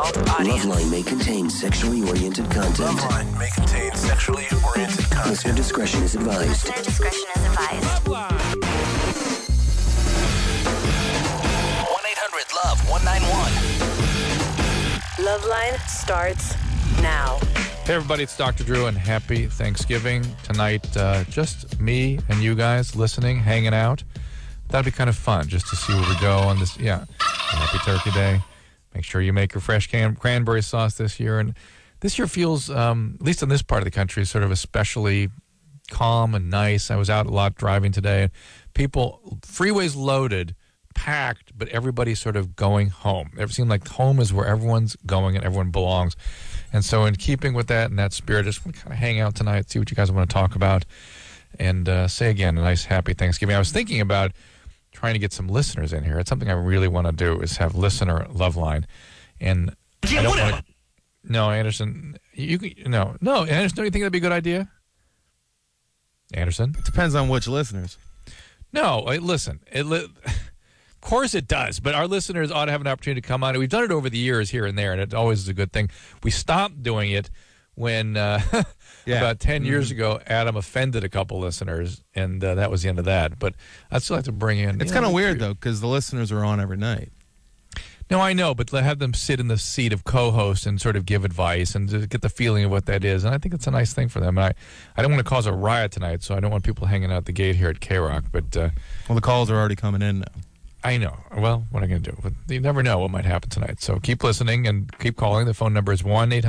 adult audience. Loveline may contain sexually oriented content. Loveline may contain sexually oriented Listener content. discretion is advised. Listener discretion is advised. 1-800-LOVE-191. Loveline starts now. Hey everybody, it's Dr. Drew and happy Thanksgiving. Tonight, just me and you guys listening, hanging out. That'd be kind of fun just to see where we go on this, Happy Turkey Day. Make sure you make your fresh cranberry sauce this year. And this year feels, at least in this part of the country, sort of especially calm and nice. I was out a lot driving today. And people, freeways loaded, packed, but everybody's sort of going home. It seemed like home is where everyone's going and everyone belongs. And so in keeping with that and that spirit, I just want to kind of hang out tonight, see what you guys want to talk about, and say again, a nice, happy Thanksgiving. I was thinking about trying to get some listeners in here. It's something I really want to do is have listener love line. And I don't want to... No, Anderson, no, Anderson, don't you think that'd be a good idea? Anderson? It depends on which listeners. No, listen, of course it does, but our listeners ought to have an opportunity to come on. We've done it over the years here and there, and it always is a good thing. We stopped doing it when about 10 years ago, Adam offended a couple listeners, and that was the end of that. But I'd still like to bring in... It's kind of weird, though, because the listeners are on every night. No, I know, but have them sit in the seat of co-host and sort of give advice and to get the feeling of what that is. And I think it's a nice thing for them. And I don't want to cause a riot tonight, so I don't want people hanging out the gate here at K-Rock. But well, the calls are already coming in now. I know. Well, what am I going to do? But you never know what might happen tonight. So keep listening and keep calling. The phone number is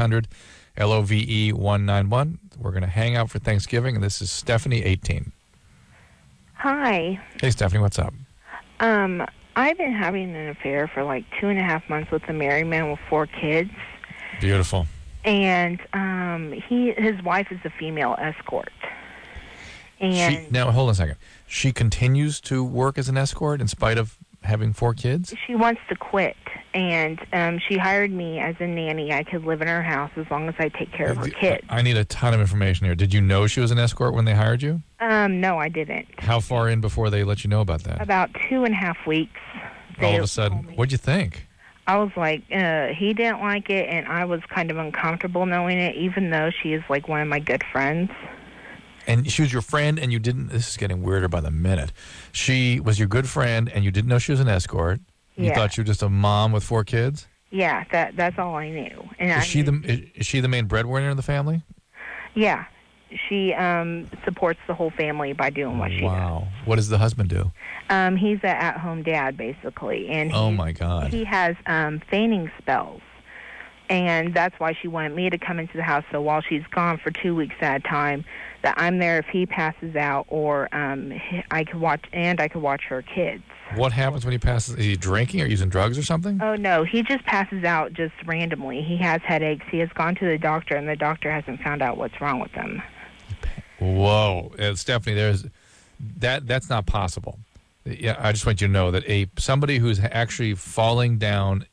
1-800-LOVE-191. We're going to hang out for Thanksgiving, and this is Stephanie, 18. Hi. Hey, Stephanie, what's up? I've been having an affair for like 2.5 months with a married man with 4 kids. Beautiful. And his wife is a female escort. And now, hold on a second. She continues to work as an escort in spite of having 4 kids? She wants to quit. And she hired me as a nanny. I could live in her house as long as I take care of her kids. I need a ton of information here. Did you know she was an escort when they hired you? No, I didn't. How far in before they let you know about that? About 2.5 weeks. All of a sudden, what'd you think? I was like, he didn't like it, and I was kind of uncomfortable knowing it, even though she is like one of my good friends. And she was your friend, and you didn't... This is getting weirder by the minute. She was your good friend, and you didn't know she was an escort. You thought she was just a mom with 4 kids? Yeah, that's all I knew. And is she the main breadwinner in the family? Yeah. She supports the whole family by doing what she does. Wow. What does the husband do? He's an at-home dad, basically. And oh, my God. He has fainting spells. And that's why she wanted me to come into the house. So while she's gone for 2 weeks at a time, that I'm there if he passes out, or I could watch her kids. What happens when he passes? Is he drinking or using drugs or something? Oh, no. He just passes out just randomly. He has headaches. He has gone to the doctor, and the doctor hasn't found out what's wrong with him. Whoa. Stephanie, that's not possible. Yeah, I just want you to know that somebody who's actually falling down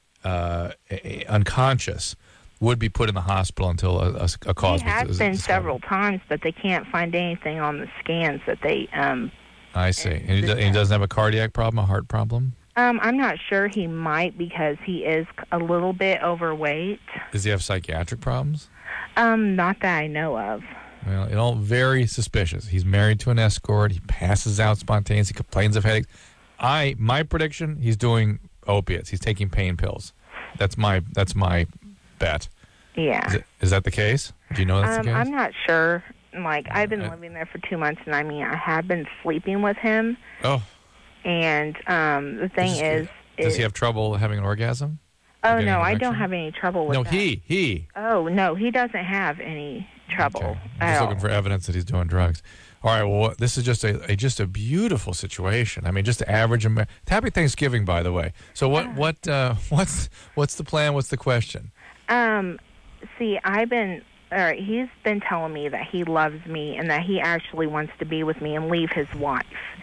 unconscious would be put in the hospital until a cause. He has been several times, but they can't find anything on the scans that they... I see. And he doesn't have a cardiac problem, a heart problem? I'm not sure. He might, because he is a little bit overweight. Does he have psychiatric problems? Not that I know of. Well, it all very suspicious. He's married to an escort. He passes out spontaneously. He complains of headaches. My prediction, he's doing opiates. He's taking pain pills. That's my bet. Yeah. Is that the case? Do you know that's the case? I'm not sure. Like, I've been living there for 2 months, and I mean, I have been sleeping with him. Oh. And the thing is... Does he have trouble having an orgasm? Oh, no, I don't have any trouble with that. No, he. Oh, no, he doesn't have any trouble. Okay. I'm just looking for evidence that he's doing drugs. All right, well, this is just a beautiful situation. I mean, just the average... Happy Thanksgiving, by the way. So what's the plan? What's the question? See, he's been telling me that he loves me and that he actually wants to be with me and leave his wife.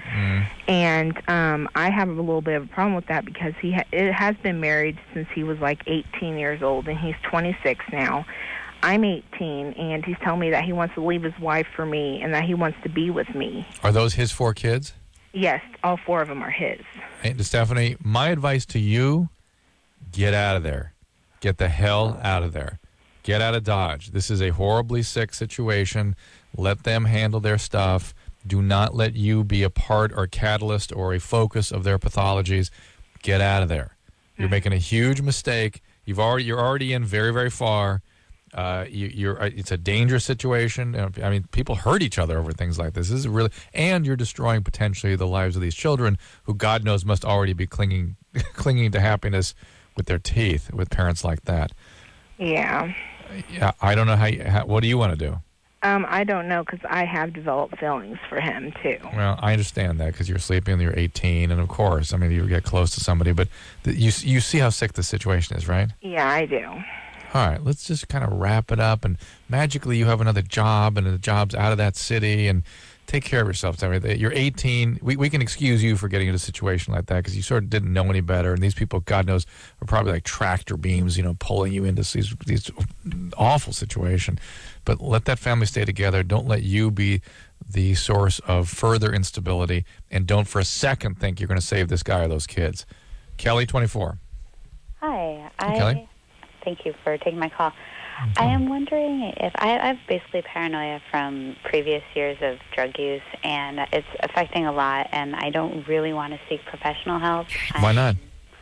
And I have a little bit of a problem with that, because he has been married since he was like 18 years old, and he's 26 now. I'm 18, and he's telling me that he wants to leave his wife for me and that he wants to be with me. Are those his 4 kids? Yes, all 4 of them are his. Hey, Stephanie, my advice to you, get out of there. Get the hell out of there. Get out of Dodge. This is a horribly sick situation. Let them handle their stuff. Do not let you be a part or catalyst or a focus of their pathologies. Get out of there. You're making a huge mistake. You're already in very, very far. It's a dangerous situation. I mean, people hurt each other over things like this. This is really, and you're destroying potentially the lives of these children, who God knows must already be clinging to happiness with their teeth with parents like that. Yeah. Yeah, I don't know how. What do you want to do? I don't know, because I have developed feelings for him too. Well, I understand that because you're sleeping and you're 18, and of course, I mean, you get close to somebody, but you see how sick the situation is, right? Yeah, I do. All right, let's just kind of wrap it up, and magically you have another job, and the job's out of that city, and take care of yourself. You're 18. We can excuse you for getting into a situation like that because you sort of didn't know any better, and these people, God knows, are probably like tractor beams, pulling you into these awful situations. But let that family stay together. Don't let you be the source of further instability, and don't for a second think you're going to save this guy or those kids. Kelly, 24. Hi. Kelly? Thank you for taking my call. I am wondering if I have basically paranoia from previous years of drug use, and it's affecting a lot, and I don't really want to seek professional help. Why not?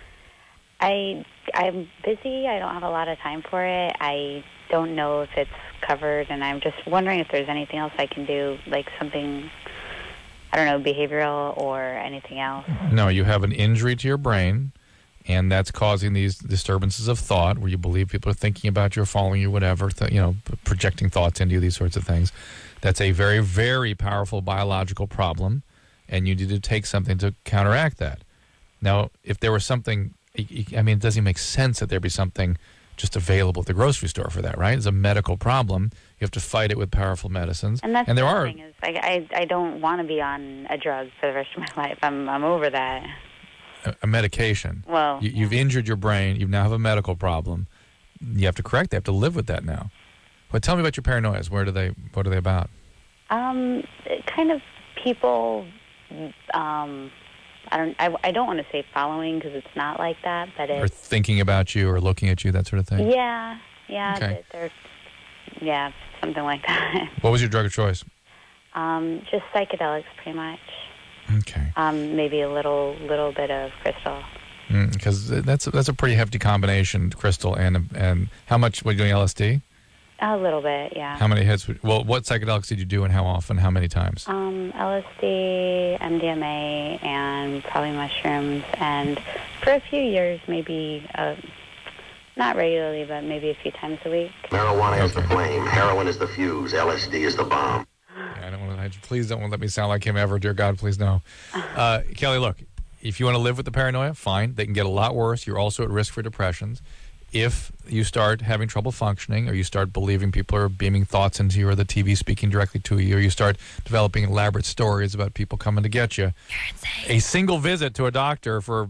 I'm busy. I don't have a lot of time for it. I don't know if it's covered, and I'm just wondering if there's anything else I can do, like something, I don't know, behavioral or anything else. No, you have an injury to your brain, and that's causing these disturbances of thought where you believe people are thinking about you or following you, whatever, projecting thoughts into you, these sorts of things. That's a very, very powerful biological problem, and you need to take something to counteract that. Now, if there was something, I mean, it doesn't make sense that there be something just available at the grocery store for that, right? It's a medical problem. You have to fight it with powerful medicines. And that's there the are thing is, I don't want to be on a drug for the rest of my life. I'm over that. A medication. Well, you've injured your brain. You now have a medical problem. You have to correct that. You have to live with that now. But tell me about your paranoias. What are they about? Kind of people. I don't want to say following because it's not like that, but Or it's thinking about you or looking at you, that sort of thing. yeah. Okay. Yeah, something like that. What was your drug of choice? Just psychedelics, pretty much. Okay. Maybe a little bit of crystal. Because that's a pretty hefty combination, crystal and how much? Were you doing LSD? A little bit, yeah. How many hits? Well, what psychedelics did you do, and how often? How many times? LSD, MDMA, and probably mushrooms. And for a few years, maybe not regularly, but maybe a few times a week. Marijuana is the flame, heroin is the fuse, LSD is the bomb. Yeah, please don't let me sound like him ever, dear God, please no. Kelly, look, if you want to live with the paranoia, fine. They can get a lot worse. You're also at risk for depressions. If you start having trouble functioning, or you start believing people are beaming thoughts into you, or the TV speaking directly to you, or you start developing elaborate stories about people coming to get you, a single visit to a doctor for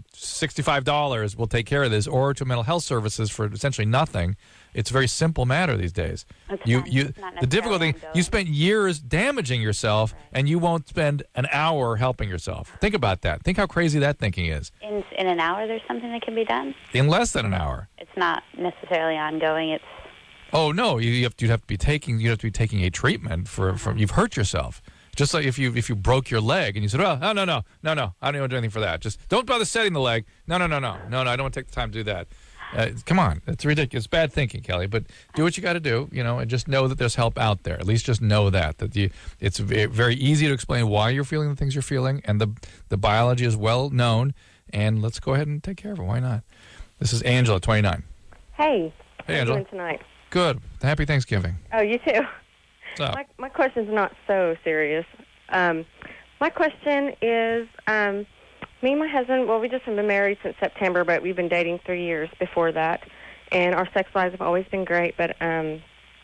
$65 will take care of this, or to mental health services for essentially nothing. It's a very simple matter these days. The difficult thing, you spent years damaging yourself, and you won't spend an hour helping yourself. Think about that. Think how crazy that thinking is. In an hour, there's something that can be done? In less than an hour. It's not necessarily ongoing. It's Oh no, you'd have to be taking a treatment for you've hurt yourself. Just like if you broke your leg and you said, "Oh, no, I don't want to do anything for that. Just don't bother setting the leg." No, I don't want to take the time to do that. Come on, it's ridiculous. It's bad thinking, Kelly. But do what you got to do, and just know that there's help out there. At least just know that it's very easy to explain why you're feeling the things you're feeling, and the biology is well known. And let's go ahead and take care of it. Why not? This is Angela, 29. Hey. Hey, how Angela. you doing tonight? Good. Happy Thanksgiving. Oh, you too. What's up? My question's not so serious. My question is, me and my husband, well, we just have been married since September, but we've been dating 3 years before that, and our sex lives have always been great, but I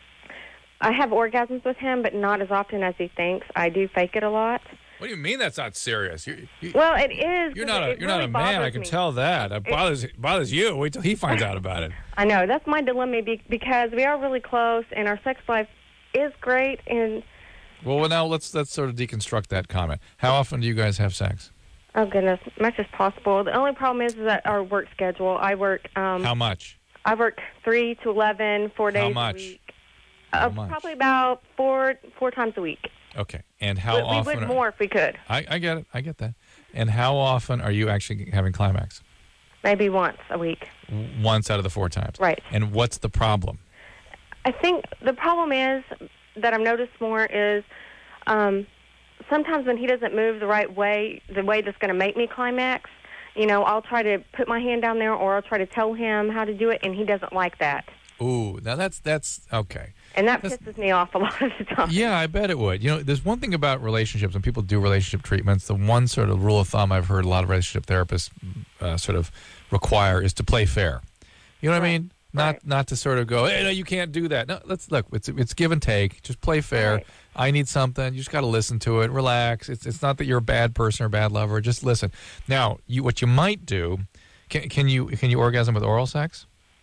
have orgasms with him, but not as often as he thinks. I do fake it a lot. What do you mean that's not serious? Well, it is. You're not a man. I can tell that. It bothers you. Wait till he finds out about it. I know. That's my dilemma because we are really close, and our sex life is great. And well, now let's sort of deconstruct that comment. How often do you guys have sex? Oh goodness, much as possible. The only problem is that our work schedule. I work. How much? I work 3 to 11, 4 days much? a week. How much? Probably about four times a week. Okay. And how We often? would more if we could. I get it. I get that. And how often are you actually having climax? Maybe once a week. Once out of the 4 times. Right. And what's the problem? I think the problem is that I've noticed more is sometimes when he doesn't move the right way, the way that's going to make me climax, I'll try to put my hand down there or I'll try to tell him how to do it, and he doesn't like that. Ooh, now that's okay. And that pisses me off a lot of the time. Yeah, I bet it would. There's one thing about relationships, when people do relationship treatments, the one sort of rule of thumb I've heard a lot of relationship therapists sort of require is to play fair. You know what I mean? Not to sort of go, hey, no, you can't do that. No, let's look. It's give and take. Just play fair. Right. I need something. You just got to listen to it. Relax. It's not that you're a bad person or a bad lover. Just listen. Now, what you might do, can you orgasm with oral sex?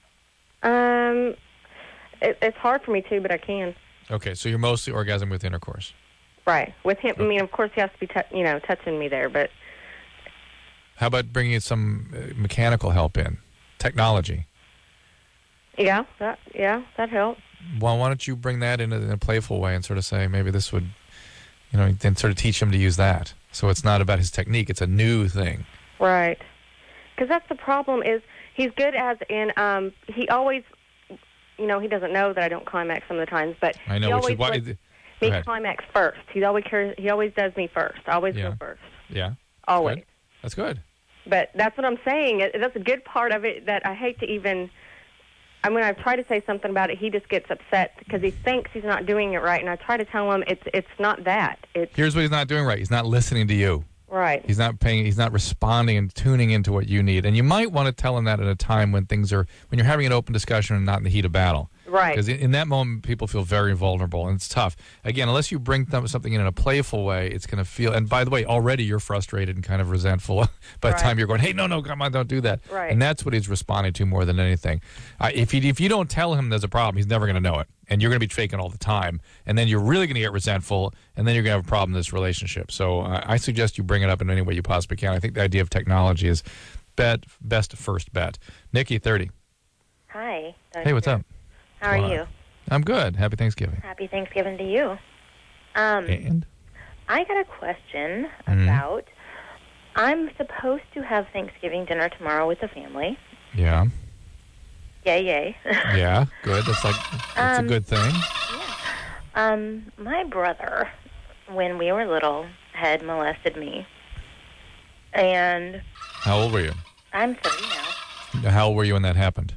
It's hard for me to, but I can. Okay, so you're mostly orgasm with intercourse. Right. With him, I mean, of course, he has to be, touching me there, but... How about bringing some mechanical help in? Technology. Yeah, that helps. Well, why don't you bring that in a playful way and sort of say, maybe this would, then sort of teach him to use that. So it's not about his technique. It's a new thing. Right. Because that's the problem is he's good as in, he always... he doesn't know that I don't climax some of the times, but I know, he which always is why. lets me climax first. He always does me first. I always go first. Yeah. Always. Good. That's good. But that's what I'm saying. That's a good part of it that I hate to even... when I try to say something about it, he just gets upset because he thinks he's not doing it right, and I try to tell him it's not that. Here's what he's not doing right. He's not listening to you. Right. He's not responding and tuning into what you need. And you might want to tell him that at a time when when you're having an open discussion and not in the heat of battle. Right. Because in that moment, people feel very vulnerable, and it's tough. Again, unless you bring something in a playful way, it's going to feel, and by the way, already you're frustrated and kind of resentful by the time you're going, hey, no, come on, don't do that. Right. And that's what he's responding to more than anything. If you don't tell him there's a problem, he's never going to know it. And you're going to be faking all the time. And then you're really going to get resentful, and then you're going to have a problem in this relationship. So I suggest you bring it up in any way you possibly can. I think the idea of technology is best first bet. Nikki, 30. Hi. Hey, what's up? How are you? I'm good. Happy Thanksgiving. Happy Thanksgiving to you. And? I got a question about, I'm supposed to have Thanksgiving dinner tomorrow with the family. Yeah. Yay. Yeah, good. That's a good thing. Yeah. My brother, when we were little, had molested me. And... How old were you? I'm 30 now. How old were you when that happened?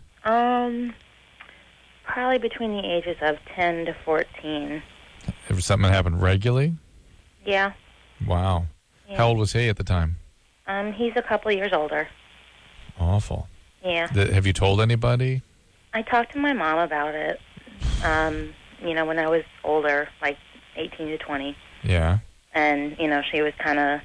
Probably between the ages of 10 to 14. Was something that happened regularly? Yeah. Wow. Yeah. How old was he at the time? He's a couple years older. Awful. Yeah. Have you told anybody? I talked to my mom about it, when I was older, like 18 to 20. Yeah. And, she was kind of...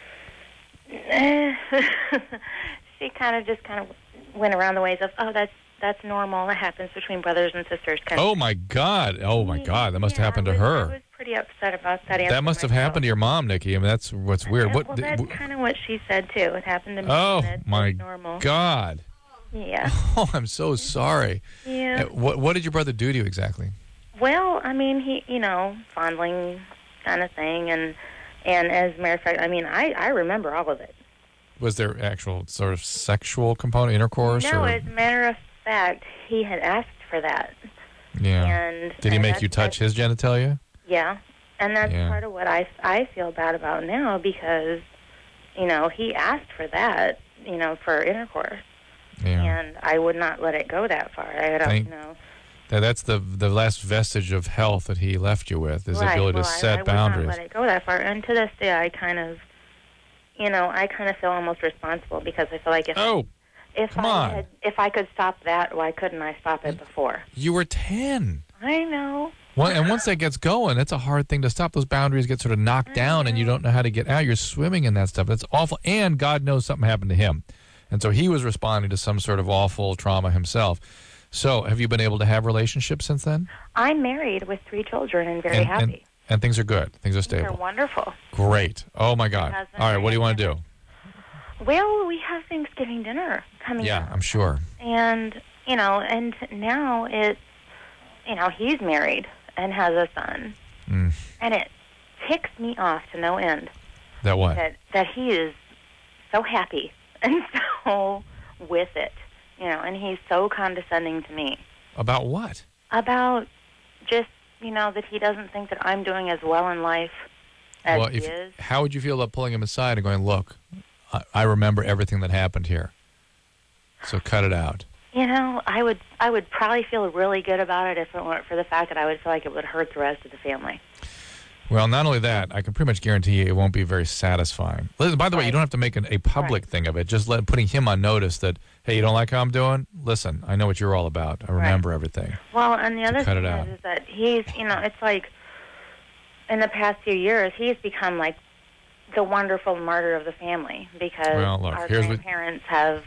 she kind of went around the ways of, oh, that's normal. That happens between brothers and sisters. Oh, my God. That must have happened to her. I was pretty upset about that. That must have happened to your mom, Nikki. I mean, that's what's weird. Well, that's kind of what she said, too. It happened to me. Oh, That's my normal. God. Yeah. Oh, I'm so sorry. Yeah. What did your brother do to you exactly? Well, I mean, he, fondling kind of thing. And as a matter of fact, I mean, I remember all of it. Was there actual sort of sexual component, intercourse? No, or? as a matter of fact, he had asked for that. Yeah. And did he make you touch his genitalia? Yeah. And that's part of what I feel bad about now because, he asked for that, for intercourse. Yeah. And I would not let it go that far. I don't know. That's the last vestige of health that he left you with, is the ability to set boundaries. I would not let it go that far. And to this day, I kind of feel almost responsible because I feel like if I could stop that, why couldn't I stop it before? You were 10. I know. Well, and once that gets going, it's a hard thing to stop. Those boundaries get sort of knocked down, and you don't know how to get out. You're swimming in that stuff. That's awful. And God knows something happened to him. And so he was responding to some sort of awful trauma himself. So have you been able to have relationships since then? I'm married with 3 children and very happy. And things are good. Things are stable. They're wonderful. Great. Oh, my God. All right, what do you want to do? Well, we have Thanksgiving dinner coming up. I'm sure. And you know, and now it's, you know, he's married and has a son. And it ticks me off to no end. That what? That he is so happy and so with it, you know, and he's so condescending to me. About what? About just, you know, that he doesn't think that I'm doing as well in life as he is. How would you feel about pulling him aside and going, look, I remember everything that happened here, so cut it out? You know, I would probably feel really good about it if it weren't for the fact that I would feel like it would hurt the rest of the family. Well, not only that, I can pretty much guarantee you it won't be very satisfying. By the way, you don't have to make a public thing of it. Just putting him on notice that, hey, you don't like how I'm doing? Listen, I know what you're all about. I remember everything. Well, and the other thing is that he's, you know, it's like in the past few years, he's become like the wonderful martyr of the family because our grandparents have,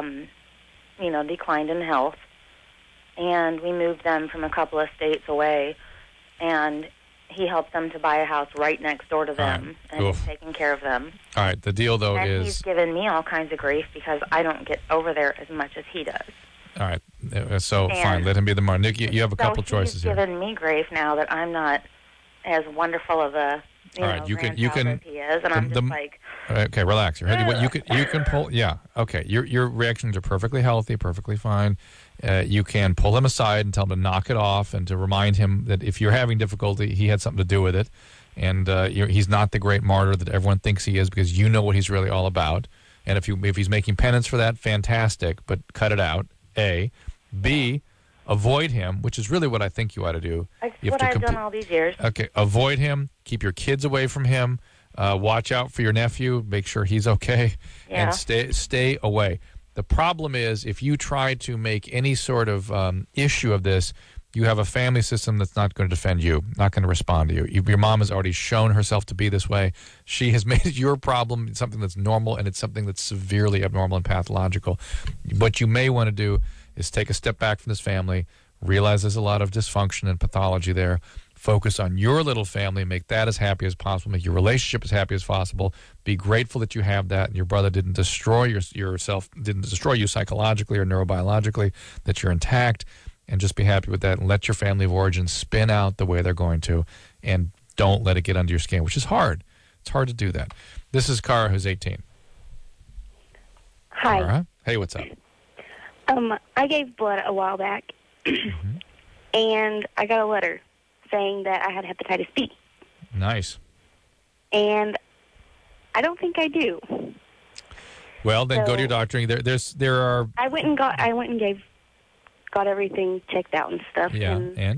you know, declined in health, and we moved them from a couple of states away, and he helped them to buy a house right next door to them, and he's taking care of them. All right, the deal, though, and is... he's given me all kinds of grief because I don't get over there as much as he does. All right, so fine, let him be the martyr. Nick, you have a couple choices here. He's given me grief now that I'm not as wonderful of a you can as he is, and I'm just like... Okay, relax. You can pull... Yeah, okay, your reactions are perfectly healthy, perfectly fine. You can pull him aside and tell him to knock it off and to remind him that if you're having difficulty, he had something to do with it. And he's not the great martyr that everyone thinks he is because you know what he's really all about. And if he's making penance for that, fantastic, but cut it out, A. B, avoid him, which is really what I think you ought to do. That's what I've done all these years. Okay, avoid him. Keep your kids away from him. Watch out for your nephew. Make sure he's okay. Yeah. And stay away. The problem is if you try to make any sort of issue of this, you have a family system that's not going to defend you, not going to respond to you. Your mom has already shown herself to be this way. She has made your problem something that's normal, and it's something that's severely abnormal and pathological. What you may want to do is take a step back from this family, realize there's a lot of dysfunction and pathology there, focus on your little family, make that as happy as possible, make your relationship as happy as possible, be grateful that you have that and your brother didn't destroy yourself, didn't destroy you psychologically or neurobiologically, that you're intact, and just be happy with that and let your family of origin spin out the way they're going to, and don't let it get under your skin, which is hard. It's hard to do that. This is Cara, who's 18. Hi. Cara? Hey, what's up? I gave blood a while back, and I got a letter saying that I had hepatitis B. Nice. And I don't think I do. Well, then go to your doctor. There are. I went and got everything checked out and stuff. Yeah,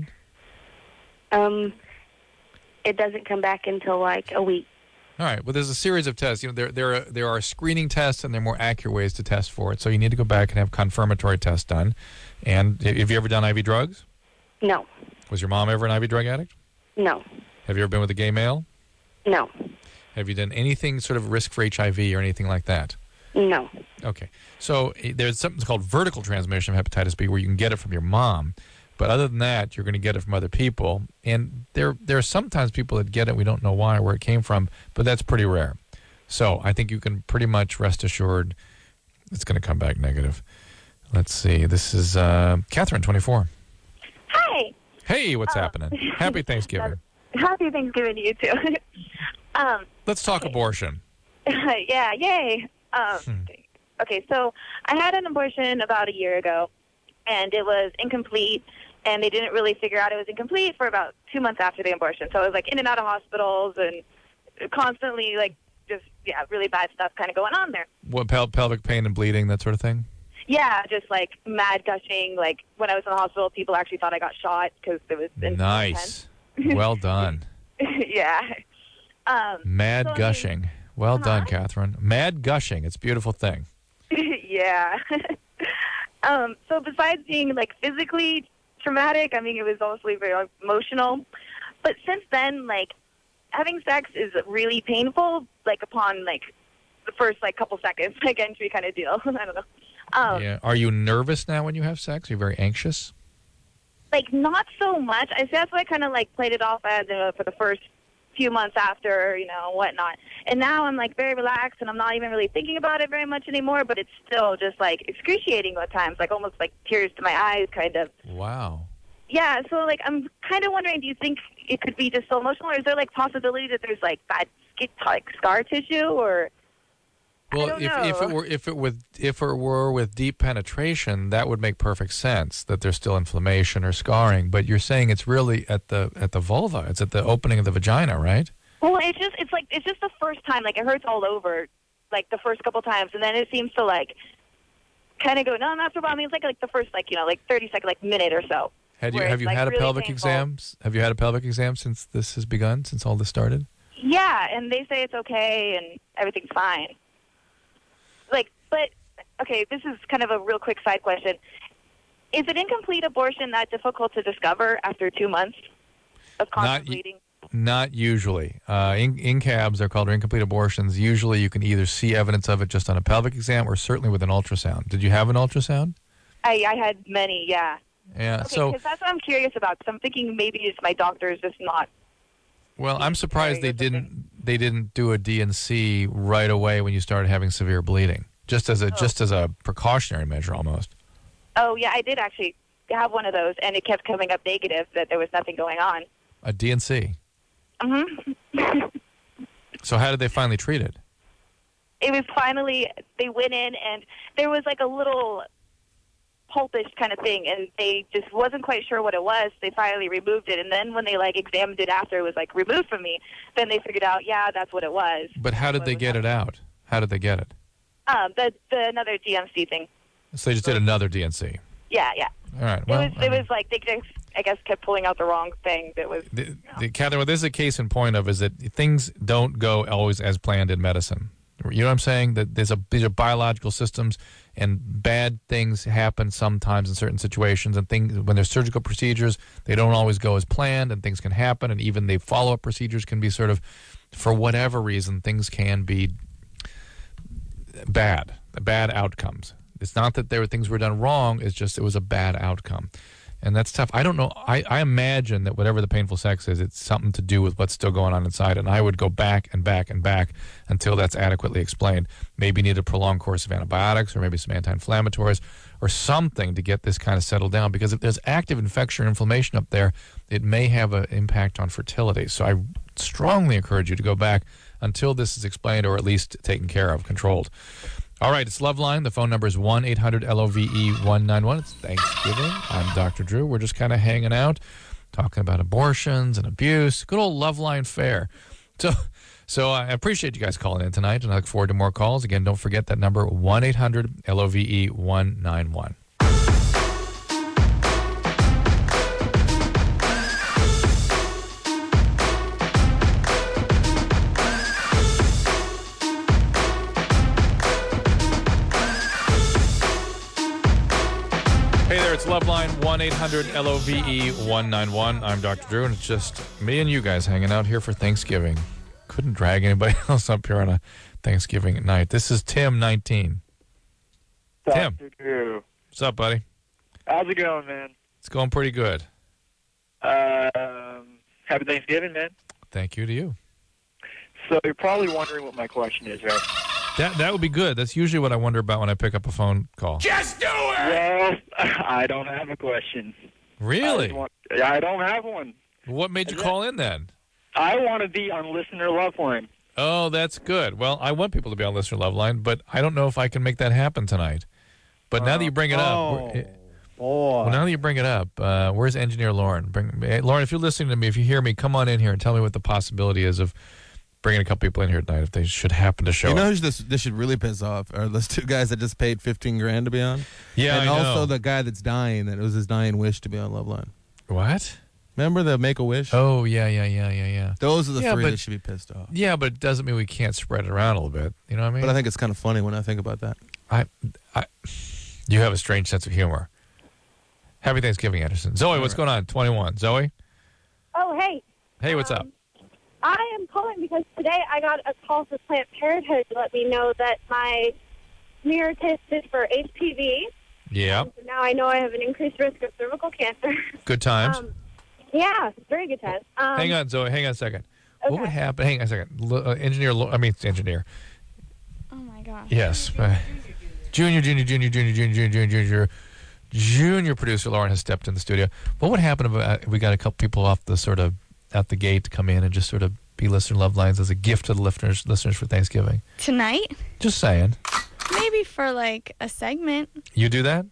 and it doesn't come back until like a week. All right. Well, there's a series of tests. You know, there are screening tests, and there are more accurate ways to test for it. So you need to go back and have confirmatory tests done. And have you ever done IV drugs? No. Was your mom ever an IV drug addict? No. Have you ever been with a gay male? No. Have you done anything sort of risk for HIV or anything like that? No. Okay. So there's something called vertical transmission of hepatitis B where you can get it from your mom. But other than that, you're going to get it from other people. And there are sometimes people that get it. We don't know why or where it came from, but that's pretty rare. So I think you can pretty much rest assured it's going to come back negative. Let's see. This is Catherine, 24. Hi. Hey, what's happening? Happy Thanksgiving. Happy Thanksgiving to you, too. Let's talk abortion. Yeah, yay. Okay, so I had an abortion about a year ago, and it was incomplete, and they didn't really figure out it was incomplete for about 2 months after the abortion. So I was, like, in and out of hospitals and constantly, like, just, yeah, really bad stuff kind of going on there. What, pelvic pain and bleeding, that sort of thing? Yeah, just, like, mad gushing. Like, when I was in the hospital, people actually thought I got shot because it was nice. Well done. Yeah. Mad gushing. Well done, Catherine. Mad gushing. It's a beautiful thing. Yeah. So besides being, like, physically traumatic, I mean, it was also very emotional. But since then, like, having sex is really painful, like, upon, like, the first, like, couple seconds, like, entry kind of deal. I don't know. Yeah. Are you nervous now when you have sex? Are you very anxious? Like, not so much. I see that's why I kind of, like, played it off as for the first few months after, whatnot. And now I'm like very relaxed and I'm not even really thinking about it very much anymore, but it's still just like excruciating at times, like almost like tears to my eyes kind of. Wow. Yeah, so like I'm kind of wondering, do you think it could be just so emotional, or is there like possibility that there's like bad scar tissue, or? Well, if it were with deep penetration, that would make perfect sense that there's still inflammation or scarring. But you're saying it's really at the vulva. It's at the opening of the vagina, right? Well, it's just the first time. Like it hurts all over, like the first couple times, and then it seems to like kind of go no, not for a while. I mean, it's like the first like 30 second, like minute or so. Have you had a pelvic exam? Have you had a pelvic exam since this has begun? Since all this started? Yeah, and they say it's okay and everything's fine. But okay, this is kind of a real quick side question. Is an incomplete abortion that difficult to discover after 2 months of constant bleeding? Not usually. INCABs, they're called, or incomplete abortions. Usually you can either see evidence of it just on a pelvic exam or certainly with an ultrasound. Did you have an ultrasound? I had many, yeah. Yeah, okay, because that's what I'm curious about, because I'm thinking maybe it's my doctor's just not. Well, I'm surprised they didn't do a D&C right away when you started having severe bleeding. Just as a precautionary measure, almost. Oh yeah, I did actually have one of those, and it kept coming up negative that there was nothing going on. A D&C. Mm-hmm. So how did they finally treat it? It was finally, they went in, and there was like a little pulpish kind of thing, and they just wasn't quite sure what it was. They finally removed it, and then when they like examined it after it was like removed from me, then they figured out, yeah, that's what it was. But how did they get it out? How did they get it? The another DMC thing. So they just did another DNC. Yeah. All right. Well, it was like they just, I guess, kept pulling out the wrong thing. That was. Catherine, what this is a case in point of is that things don't go always as planned in medicine. You know what I'm saying? That these are biological systems, and bad things happen sometimes in certain situations. And things when there's surgical procedures, they don't always go as planned, and things can happen. And even the follow-up procedures can be sort of, for whatever reason, things can be bad outcomes. It's not that things were done wrong. It's just it was a bad outcome. And that's tough. I don't know. I imagine that whatever the painful sex is, it's something to do with what's still going on inside. And I would go back and back and back until that's adequately explained. Maybe need a prolonged course of antibiotics or maybe some anti-inflammatories or something to get this kind of settled down. Because if there's active infection or inflammation up there, it may have an impact on fertility. So I strongly encourage you to go back until this is explained or at least taken care of, controlled. All right, it's Loveline. The phone number is 1-800-LOVE-191. It's Thanksgiving. I'm Dr. Drew. We're just kind of hanging out, talking about abortions and abuse. Good old Loveline fare. So I appreciate you guys calling in tonight, and I look forward to more calls. Again, don't forget that number, 1-800-LOVE-191. Hey there, it's Loveline, 1-800-LOVE-191. I'm Dr. Drew, and it's just me and you guys hanging out here for Thanksgiving. Couldn't drag anybody else up here on a Thanksgiving night. This is Tim, 19. Tim. Dr. Drew. What's up, buddy? How's it going, man? It's going pretty good. Happy Thanksgiving, man. Thank you to you. So you're probably wondering what my question is, right? That would be good. That's usually what I wonder about when I pick up a phone call. Just do it! Well, I don't have a question. Really? I don't have one. What made you call in then? I want to be on Listener Loveline. Oh, that's good. Well, I want people to be on Listener Loveline, but I don't know if I can make that happen tonight. But now that you bring it up... Well, now that you bring it up, where's Engineer Lauren? Lauren, if you're listening to me, if you hear me, come on in here and tell me what the possibility is of bringing a couple people in here tonight if they should happen to show up. You know who this should really piss off? Are those two guys that just paid $15,000 to be on? Yeah, and I know. also the guy that's dying, that it was his dying wish to be on Loveline. What? Remember the Make-A-Wish? Oh, yeah. Those are the three that should be pissed off. Yeah, but it doesn't mean we can't spread it around a little bit. You know what I mean? But I think it's kind of funny when I think about that. You have a strange sense of humor. Happy Thanksgiving, Anderson. Zoe, what's going on? 21. Zoe? Oh, hey. Hey, what's up? I am calling because today I got a call from Planned Parenthood to let me know that my smear tested for HPV. Yeah. So now I know I have an increased risk of cervical cancer. Good times. Yeah, very good test. Hang on, Zoe. Hang on a second. What would happen? Hang on a second. Engineer. Oh, my gosh. Yes. Junior producer Lauren has stepped in the studio. What would happen if we got a couple people off the sort of at the gate to come in and just sort of be listener love lines as a gift to the listeners for Thanksgiving? Tonight? Just saying. Maybe for like a segment. You do that?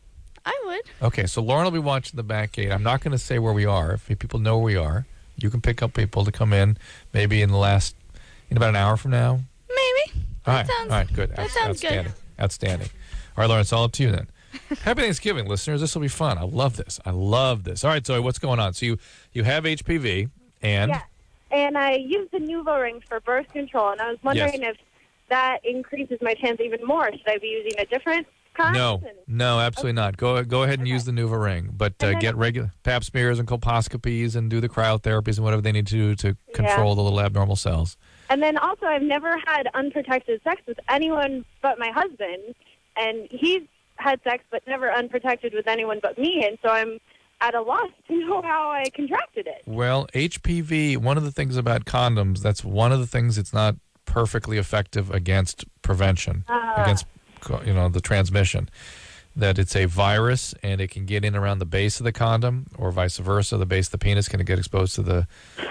I would. Okay, so Lauren will be watching the back gate. I'm not going to say where we are. If people know where we are, you can pick up people to come in maybe in about an hour from now. Maybe. All right, good. That sounds good. Outstanding. All right, Lauren, it's all up to you then. Happy Thanksgiving, listeners. This will be fun. I love this. All right, Zoe, what's going on? So you have HPV, and... Yeah, and I use the NuvaRing for birth control, and I was wondering if that increases my chance even more. Should I be using a different kind? No, absolutely not. Go ahead and use the NuvaRing, but get regular pap smears and colposcopies and do the cryotherapies and whatever they need to do to control the little abnormal cells. And then also, I've never had unprotected sex with anyone but my husband, and he's had sex but never unprotected with anyone but me, and so I'm at a loss to know how I contracted it. Well, HPV, one of the things about condoms, that's one of the things it's not perfectly effective against prevention, against the transmission, that it's a virus and it can get in around the base of the condom or vice versa. The base of the penis can get exposed to the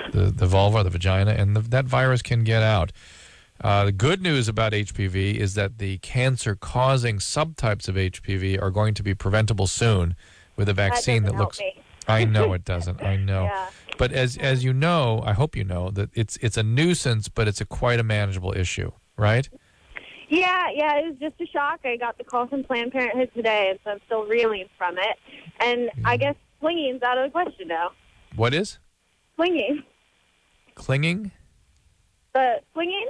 vulva or the vagina, and that virus can get out. The good news about HPV is that the cancer-causing subtypes of HPV are going to be preventable soon with a vaccine that looks... I know it doesn't. I know. Yeah. But as you know, I hope you know, that it's a nuisance, but it's quite a manageable issue, right? Yeah, it was just a shock. I got the call from Planned Parenthood today, and so I'm still reeling from it. And I guess clinging's out of the question now. What is? Clinging. Clinging? The clinging,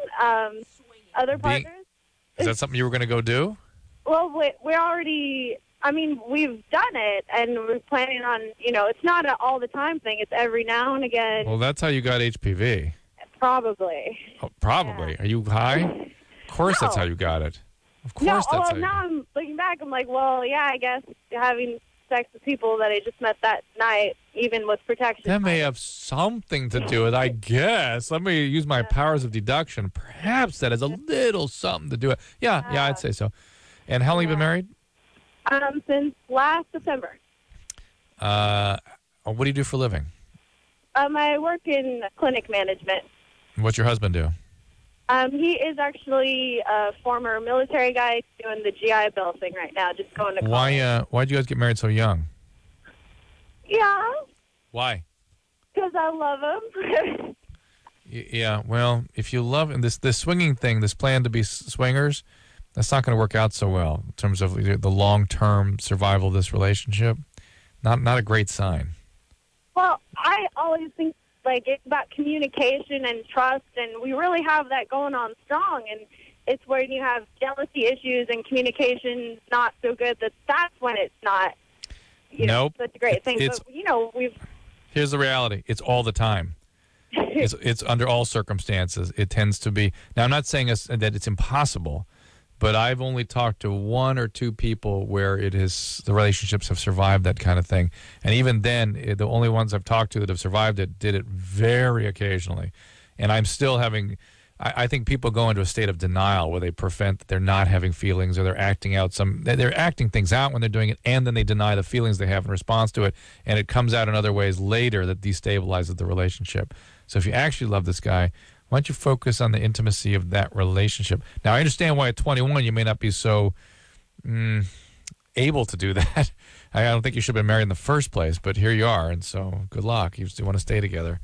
other partners. Is that something you were going to go do? Well, we're already... we've done it, and we're planning on, it's not an all-the-time thing. It's every now and again. Well, that's how you got HPV. Probably. Oh, probably. Yeah. Are you high? Of course that's how you got it. Of course that's how you now I'm looking back, I'm like, well, yeah, I guess having sex with people that I just met that night, even with protection. That may have something to do with it, I guess. Let me use my powers of deduction. Perhaps that has a little something to do with it. Yeah, I'd say so. And how long have you been married? Since last September. What do you do for a living? I work in clinic management. What's your husband do? He is actually a former military guy doing the GI Bill thing right now, just going to college. Why'd you guys get married so young? Yeah. Why? Because I love him. Yeah, well, if you love this swinging thing, this plan to be swingers, that's not going to work out so well in terms of the long-term survival of this relationship. Not a great sign. Well, I always think it's about communication and trust, and we really have that going on strong. And it's when you have jealousy issues and communication not so good that's when it's not such a great thing. Here's the reality: it's all the time. It's under all circumstances. It tends to be. Now, I'm not saying that it's impossible. But I've only talked to one or two people where the relationships have survived that kind of thing. And even then, the only ones I've talked to that have survived it did it very occasionally. And I'm still having, I think people go into a state of denial where they prevent that they're not having feelings, or they're acting things out when they're doing it, and then they deny the feelings they have in response to it. And it comes out in other ways later that destabilizes the relationship. So if you actually love this guy, why don't you focus on the intimacy of that relationship? Now, I understand why at 21 you may not be so able to do that. I don't think you should have been married in the first place, but here you are, and so good luck. You still want to stay together.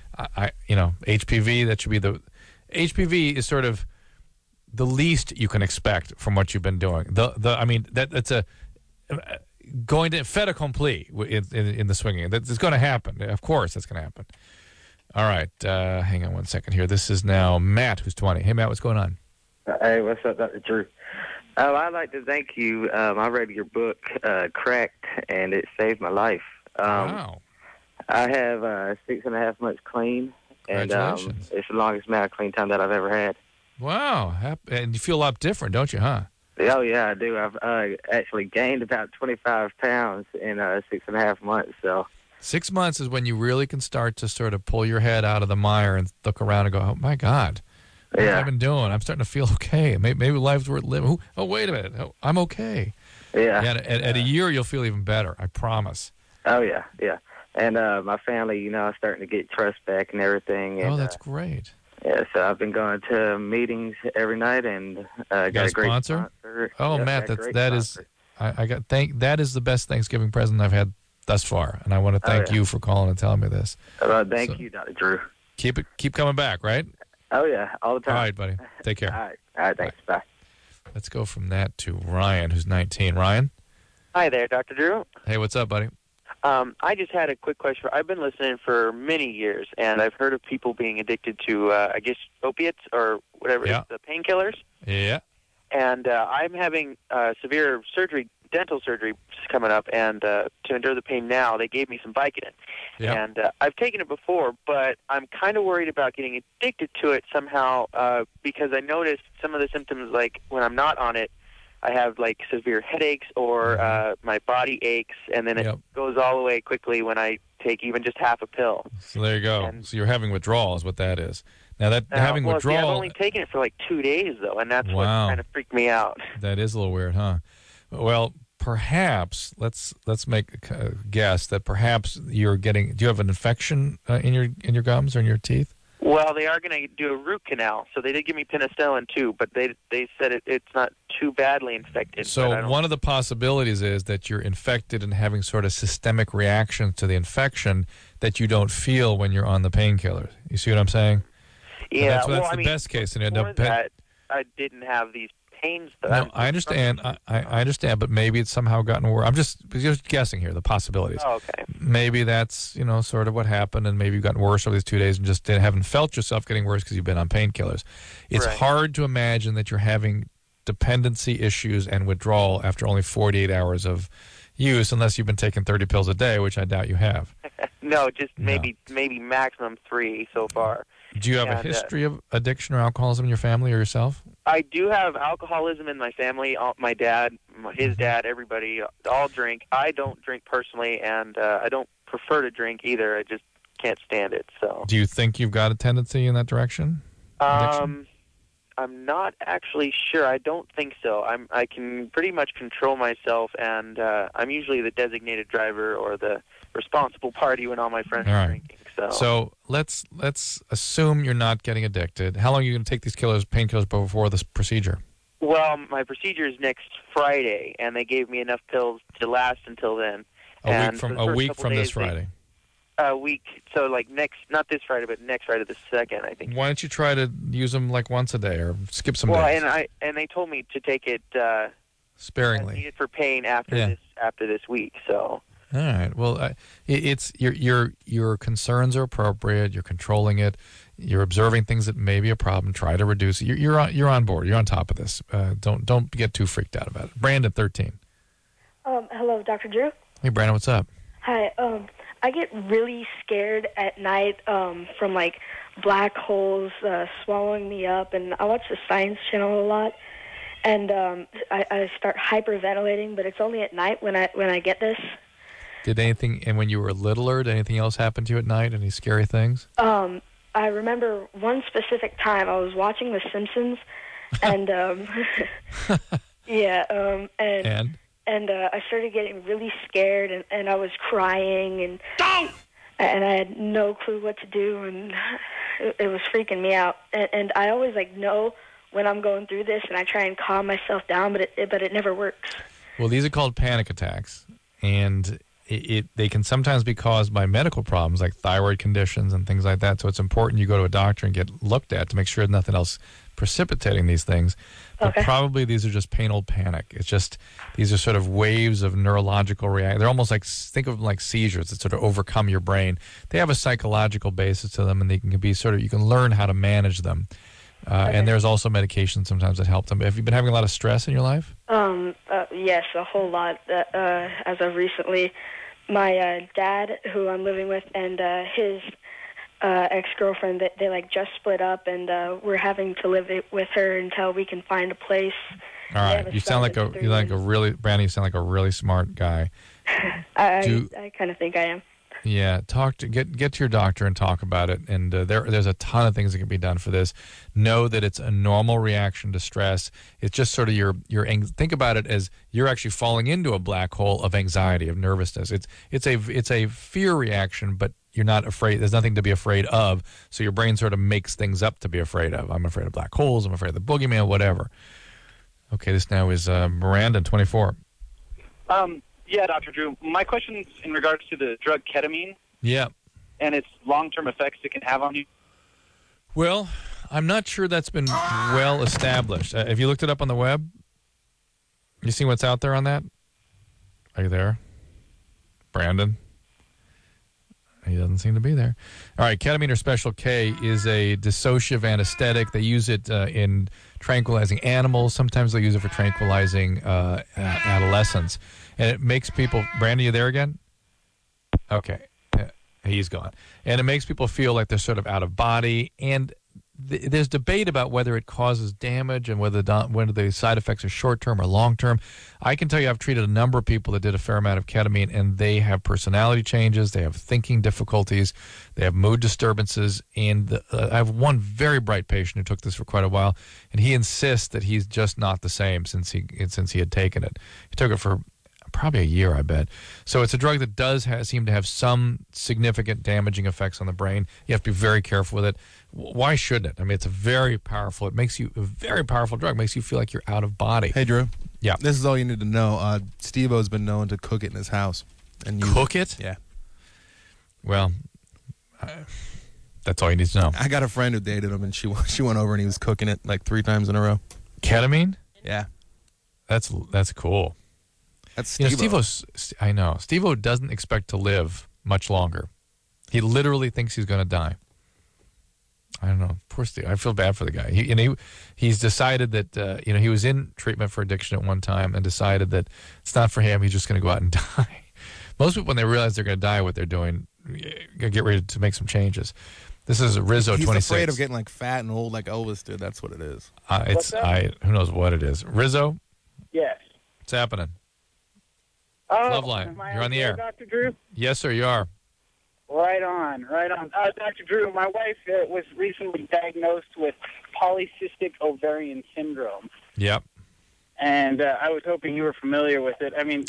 HPV, that should be HPV is sort of the least you can expect from what you've been doing. That's going to fait accompli in the swinging. It's going to happen. Of course, that's going to happen. All right, hang on one second here. This is now Matt, who's 20. Hey, Matt, what's going on? Hey, what's up, Dr. Drew? I'd like to thank you. I read your book, Cracked, and it saved my life. Wow. I have 6.5 months clean, and it's the longest amount of clean time that I've ever had. Wow, and you feel a lot different, don't you, huh? Oh, yeah, I do. I've actually gained about 25 pounds in 6.5 months, so... 6 months is when you really can start to sort of pull your head out of the mire and look around and go, oh, my God, what have I been doing? I'm starting to feel okay. Maybe life's worth living. Oh, wait a minute. Oh, I'm okay. Yeah. At a year, you'll feel even better. I promise. Oh, yeah, yeah. And my family, is starting to get trust back and everything. And, that's great. Yeah, so I've been going to meetings every night and got a great sponsor. Oh, Matt, that is the best Thanksgiving present I've had thus far, and I want to thank you for calling and telling me this. Thank you, Dr. Drew. Keep coming back, right? Oh, yeah, all the time. All right, buddy. Take care. All right, thanks. Bye. Let's go from that to Ryan, who's 19. Ryan? Hi there, Dr. Drew. Hey, what's up, buddy? I just had a quick question. I've been listening for many years, and I've heard of people being addicted to, opiates or whatever, the painkillers. Yeah. And I'm having severe surgery, dental surgery coming up, and to endure the pain now, they gave me some Vicodin. Yep. And I've taken it before, but I'm kind of worried about getting addicted to it somehow because I noticed some of the symptoms, like when I'm not on it, I have like severe headaches or my body aches, and then it goes all the way quickly when I take even just half a pill. So there you go. So you're having withdrawal is what that is. Now having withdrawal. See, I've only taken it for like 2 days though, and that's what kind of freaked me out. That is a little weird, huh? Well, perhaps let's make a guess that perhaps you're getting. Do you have an infection in your gums or in your teeth? Well, they are going to do a root canal, so they did give me penicillin too, but they said it's not too badly infected. So one of the possibilities is that you're infected and having sort of systemic reactions to the infection that you don't feel when you're on the painkillers. You see what I'm saying? Yeah, that's the best case scenario. That I didn't have these pains. No, I understand. I understand, but maybe it's somehow gotten worse. I'm just guessing here, the possibilities. Oh, okay. Maybe that's, sort of what happened, and maybe you've gotten worse over these 2 days and just haven't felt yourself getting worse because you've been on painkillers. It's hard to imagine that you're having dependency issues and withdrawal after only 48 hours of use, unless you've been taking 30 pills a day, which I doubt you have. No, just maybe maximum 3 so far. Do you have a history of addiction or alcoholism in your family or yourself? I do have alcoholism in my family. My dad, his dad, everybody, all drink. I don't drink personally, and I don't prefer to drink either. I just can't stand it. So. Do you think you've got a tendency in that direction? I'm not actually sure. I don't think so. I can pretty much control myself, and I'm usually the designated driver or the responsible party when all my friends are drinking. So let's assume you're not getting addicted. How long are you going to take these painkillers before this procedure? Well, my procedure is next Friday, and they gave me enough pills to last until then. A week from this Friday. A week, so like not this Friday, but next Friday, the 2nd, I think. Why don't you try to use them like once a day, or skip some days? Well, and they told me to take it sparingly. Needed for pain after this week, so. All right. Well, it's your concerns are appropriate. You're controlling it. You're observing things that may be a problem. Try to reduce it. You're on board. You're on top of this. Don't get too freaked out about it. Brandon, 13. Hello, Dr. Drew. Hey, Brandon. What's up? Hi. I get really scared at night from like black holes swallowing me up, and I watch the Science Channel a lot. And I start hyperventilating, but it's only at night when I get this. Did anything, and when you were littler, did anything else happen to you at night? Any scary things? I remember one specific time I was watching The Simpsons, and and I started getting really scared, and I was crying, and I had no clue what to do, and it was freaking me out. And I always know when I'm going through this, and I try and calm myself down, but it never works. Well, these are called panic attacks, and they can sometimes be caused by medical problems like thyroid conditions and things like that. So it's important you go to a doctor and get looked at to make sure nothing else precipitating these things. But probably these are just plain old panic. It's just these are sort of waves of neurological reaction. They're almost like, think of them like seizures that sort of overcome your brain. They have a psychological basis to them, and they can be you can learn how to manage them. And there's also medication sometimes that help them. Have you been having a lot of stress in your life? Yes, a whole lot. As of recently, my dad, who I'm living with, and his ex-girlfriend, they just split up, and we're having to live with her until we can find a place. All right, you sound like Brandon. You sound like a really smart guy. I kind of think I am. Yeah, get to your doctor and talk about it. And there's a ton of things that can be done for this. Know that it's a normal reaction to stress. It's just sort of your think about it as you're actually falling into a black hole of anxiety, of nervousness. It's a fear reaction, but you're not afraid. There's nothing to be afraid of. So your brain sort of makes things up to be afraid of. I'm afraid of black holes. I'm afraid of the boogeyman. Whatever. Okay, this now is Miranda, 24. Yeah, Dr. Drew. My question is in regards to the drug ketamine. Yeah. And its long-term effects it can have on you. Well, I'm not sure that's been well established. Have you looked it up on the web? You seen what's out there on that? Are you there? Brandon? He doesn't seem to be there. All right, ketamine or Special K is a dissociative anesthetic. They use it in tranquilizing animals. Sometimes they use it for tranquilizing adolescents. And it makes people... Brandon, you there again? Okay. He's gone. And it makes people feel like they're sort of out of body. And there's debate about whether it causes damage and whether the side effects are short-term or long-term. I can tell you I've treated a number of people that did a fair amount of ketamine, and they have personality changes. They have thinking difficulties. They have mood disturbances. And I have one very bright patient who took this for quite a while, and he insists that he's just not the same since he had taken it. He took it for probably a year, I bet. So it's a drug that does seem to have some significant damaging effects on the brain. You have to be very careful with it. Why shouldn't it? I mean, it's a very powerful drug. It makes you feel like you're out of body. Hey, Drew. Yeah. This is all you need to know. Steve-O's been known to cook it in his house. And cook it? Yeah. Well, that's all you need to know. I got a friend who dated him, and she went over and he was cooking it like 3 times in a row. Ketamine? Yeah. That's cool. That's Steve-O. I know. Steve-O doesn't expect to live much longer. He literally thinks he's going to die. I don't know. Poor Steve. I feel bad for the guy. He's decided that he was in treatment for addiction at one time and decided that it's not for him. He's just going to go out and die. Most people, when they realize they're going to die, what they're doing, get ready to make some changes. This is Rizzo, 26. He's afraid of getting like fat and old like Elvis did. That's what it is. Who knows what it is. Rizzo? Yes. What's happening? Oh, Loveline, you're on the air. Dr. Drew? Yes, sir, you are. Right on. Dr. Drew, my wife was recently diagnosed with polycystic ovarian syndrome. Yep. And I was hoping you were familiar with it. I mean,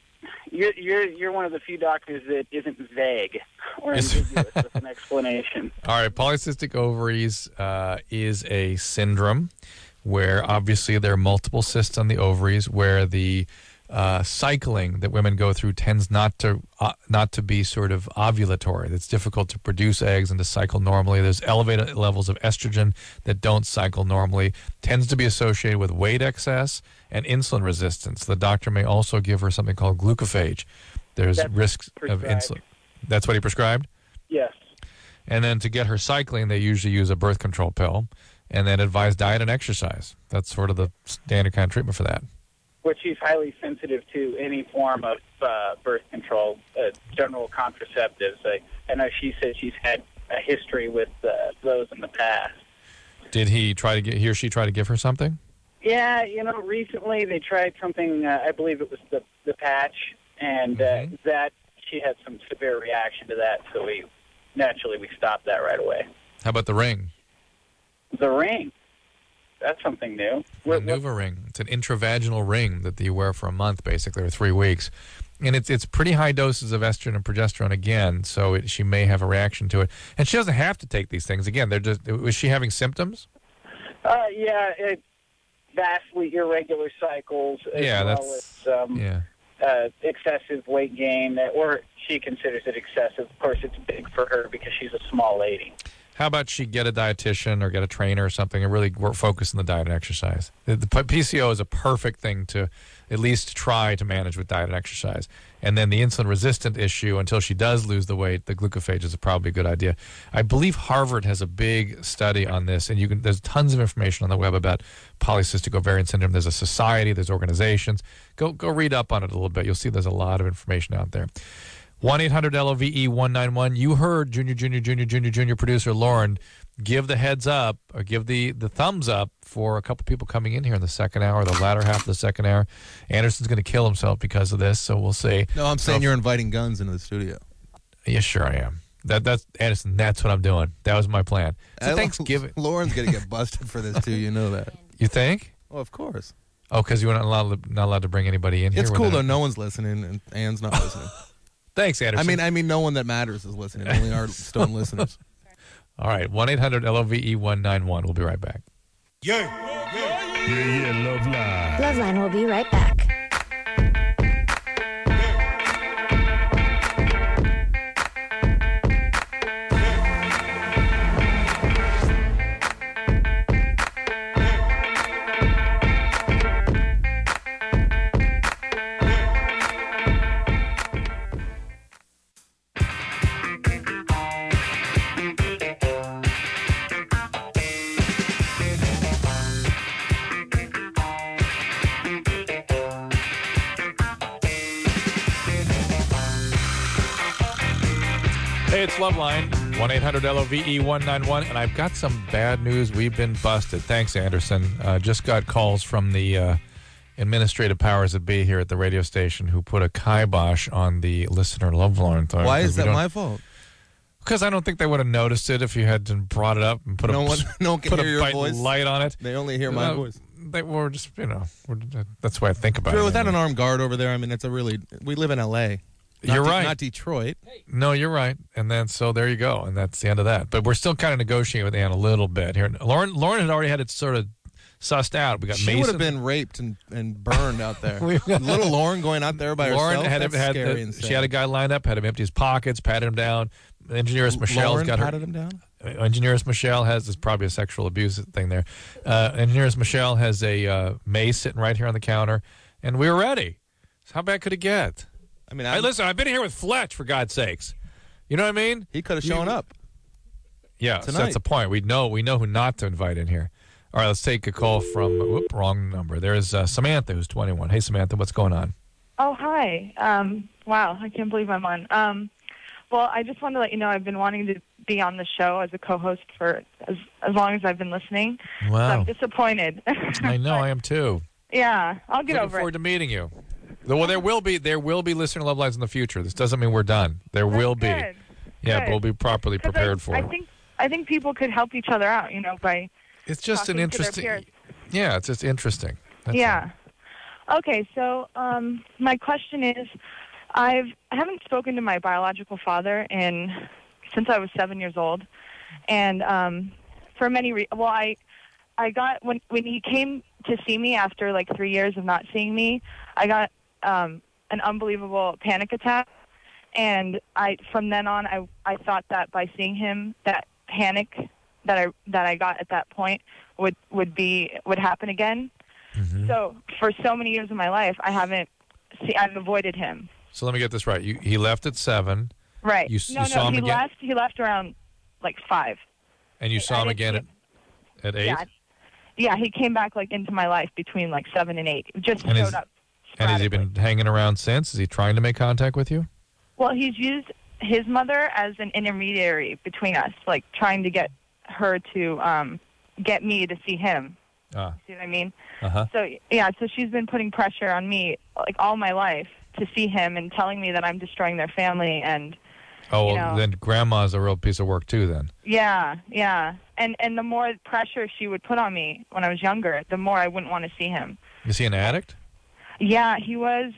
you're one of the few doctors that isn't vague or ambiguous with an explanation. All right, polycystic ovaries is a syndrome where obviously there are multiple cysts on the ovaries where the cycling that women go through tends not to be sort of ovulatory. It's difficult to produce eggs and to cycle normally. There's elevated levels of estrogen that don't cycle normally. Tends to be associated with weight excess and insulin resistance. The doctor may also give her something called glucophage. There's risks of insulin. That's what he prescribed? Yes. And then to get her cycling, they usually use a birth control pill and then advise diet and exercise. That's sort of the standard kind of treatment for that. Which she's highly sensitive to any form of birth control, general contraceptives. I know she said she's had a history with those in the past. Did he or she try to give her something? Yeah, recently they tried something, I believe it was the patch, and that she had some severe reaction to that, so we stopped that right away. How about the ring? The ring? That's something new. The Nuva ring. It's an intravaginal ring that you wear for a month, basically, or 3 weeks. And it's pretty high doses of estrogen and progesterone again, so she may have a reaction to it. And she doesn't have to take these things. Again, was she having symptoms? Yeah, vastly irregular cycles, as excessive weight gain, or she considers it excessive. Of course, it's big for her because she's a small lady. How about she get a dietitian or get a trainer or something and really focus on the diet and exercise? The PCO is a perfect thing to at least try to manage with diet and exercise. And then the insulin-resistant issue, until she does lose the weight, the glucophage is probably a good idea. I believe Harvard has a big study on this, and there's tons of information on the web about polycystic ovarian syndrome. There's a society, there's organizations. Go read up on it a little bit. You'll see there's a lot of information out there. 1-800-LOVE-191. You heard junior producer Lauren give the heads up, or give the thumbs up for a couple people coming in here in the second hour, the latter half of the second hour. Anderson's going to kill himself because of this, so we'll see. No, I'm saying you're inviting guns into the studio. Yeah, sure I am. That's Anderson. That's what I'm doing. That was my plan. It's Thanksgiving. Lauren's gonna get busted for this too. You know that. You think? Oh, of course. Oh, because you're not allowed to bring anybody in here. It's cool though. No one's listening, and Anne's not listening. Thanks, Anderson. I mean, no one that matters is listening. Only our stone listeners. All right, 1-800-LOVE-191. We'll be right back. Yeah, Loveline. Loveline will be right back. Hey, it's Loveline, 1-800-LOVE-191, and I've got some bad news. We've been busted. Thanks, Anderson. Just got calls from the administrative powers that be here at the radio station who put a kibosh on the listener Loveline thing. Why is that my fault? Because I don't think they would have noticed it if you had brought it up and put no one can hear your voice. Light on it. They only hear my voice. They were just, that's the way I think about it. Without an armed guard over there, I mean, we live in L.A., You're right. Not Detroit. No, you're right. And then, so there you go. And that's the end of that. But we're still kind of negotiating with Ann a little bit here. Lauren had already had it sort of sussed out. We got She Mason. would have been raped and burned out there. Little Lauren going out there by herself, that's scary and sad. She had a guy lined up, had him empty his pockets, patted him down. Engineeress Michelle's got her. Patted him down? Engineeress Michelle there's probably a sexual abuse thing there. Engineeress Michelle has a mace sitting right here on the counter. And we were ready. So how bad could it get? I mean, hey, listen, I've been here with Fletch, for God's sakes. You know what I mean? He could have shown up. Yeah, so that's the point. We know who not to invite in here. All right, let's take a call from, wrong number. There's Samantha, who's 21. Hey, Samantha, what's going on? Oh, hi. Wow, I can't believe I'm on. Well, I just wanted to let you know I've been wanting to be on the show as a co-host for as long as I've been listening. Wow. So I'm disappointed. I know, I am too. Yeah, I'll get over it. Looking forward to meeting you. Well, there will be listener love lines in the future. This doesn't mean we're done. There will be. Good. Yeah, but we'll be properly prepared for it. I think people could help each other out, by It's just an interesting. Yeah, it's just interesting. That's all. Okay, so my question is, I haven't spoken to my biological father since I was 7 years old, and for many reasons. Well, I got when he came to see me after like 3 years of not seeing me, I got an unbelievable panic attack, and from then on I thought that by seeing him, that panic that I got at that point would happen again. Mm-hmm. So for so many years of my life, I've avoided him. So let me get this right. He left at 7. Right. You saw him again. He left around like 5. And you saw him again at 8. Yeah, he came back like into my life between like 7 and 8. Just showed up. And has he been hanging around since? Is he trying to make contact with you? Well, he's used his mother as an intermediary between us, like trying to get her to get me to see him. See what I mean? Uh-huh. So she's been putting pressure on me like all my life to see him and telling me that I'm destroying their family and. Oh, well, then Grandma's a real piece of work too. Then. Yeah. And the more pressure she would put on me when I was younger, the more I wouldn't want to see him. Is he an addict? Yeah, he was.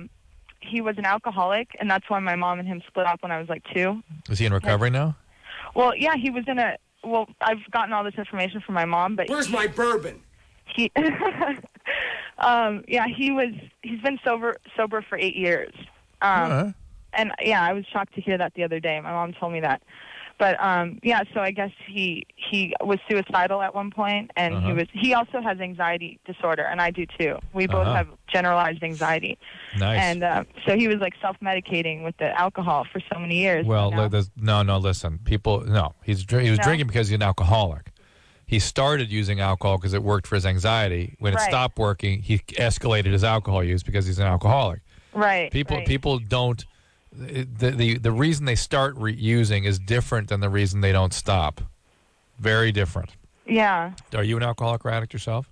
He was an alcoholic, and that's why my mom and him split up when I was like 2. Is he in recovery now? Well, yeah, he was in a. Well, I've gotten all this information from my mom, but where's my bourbon? He. He's been sober for 8 years. And yeah, I was shocked to hear that the other day. My mom told me that. But so I guess he was suicidal at one point, and he also has anxiety disorder, and I do too. We both have generalized anxiety. Nice. And so he was like self-medicating with the alcohol for so many years. Well, listen, he was drinking because he's an alcoholic. He started using alcohol because it worked for his anxiety. When it stopped working, he escalated his alcohol use because he's an alcoholic. Right. People don't. The reason they start using is different than the reason they don't stop. Very different. Yeah. Are you an alcoholic or addict yourself?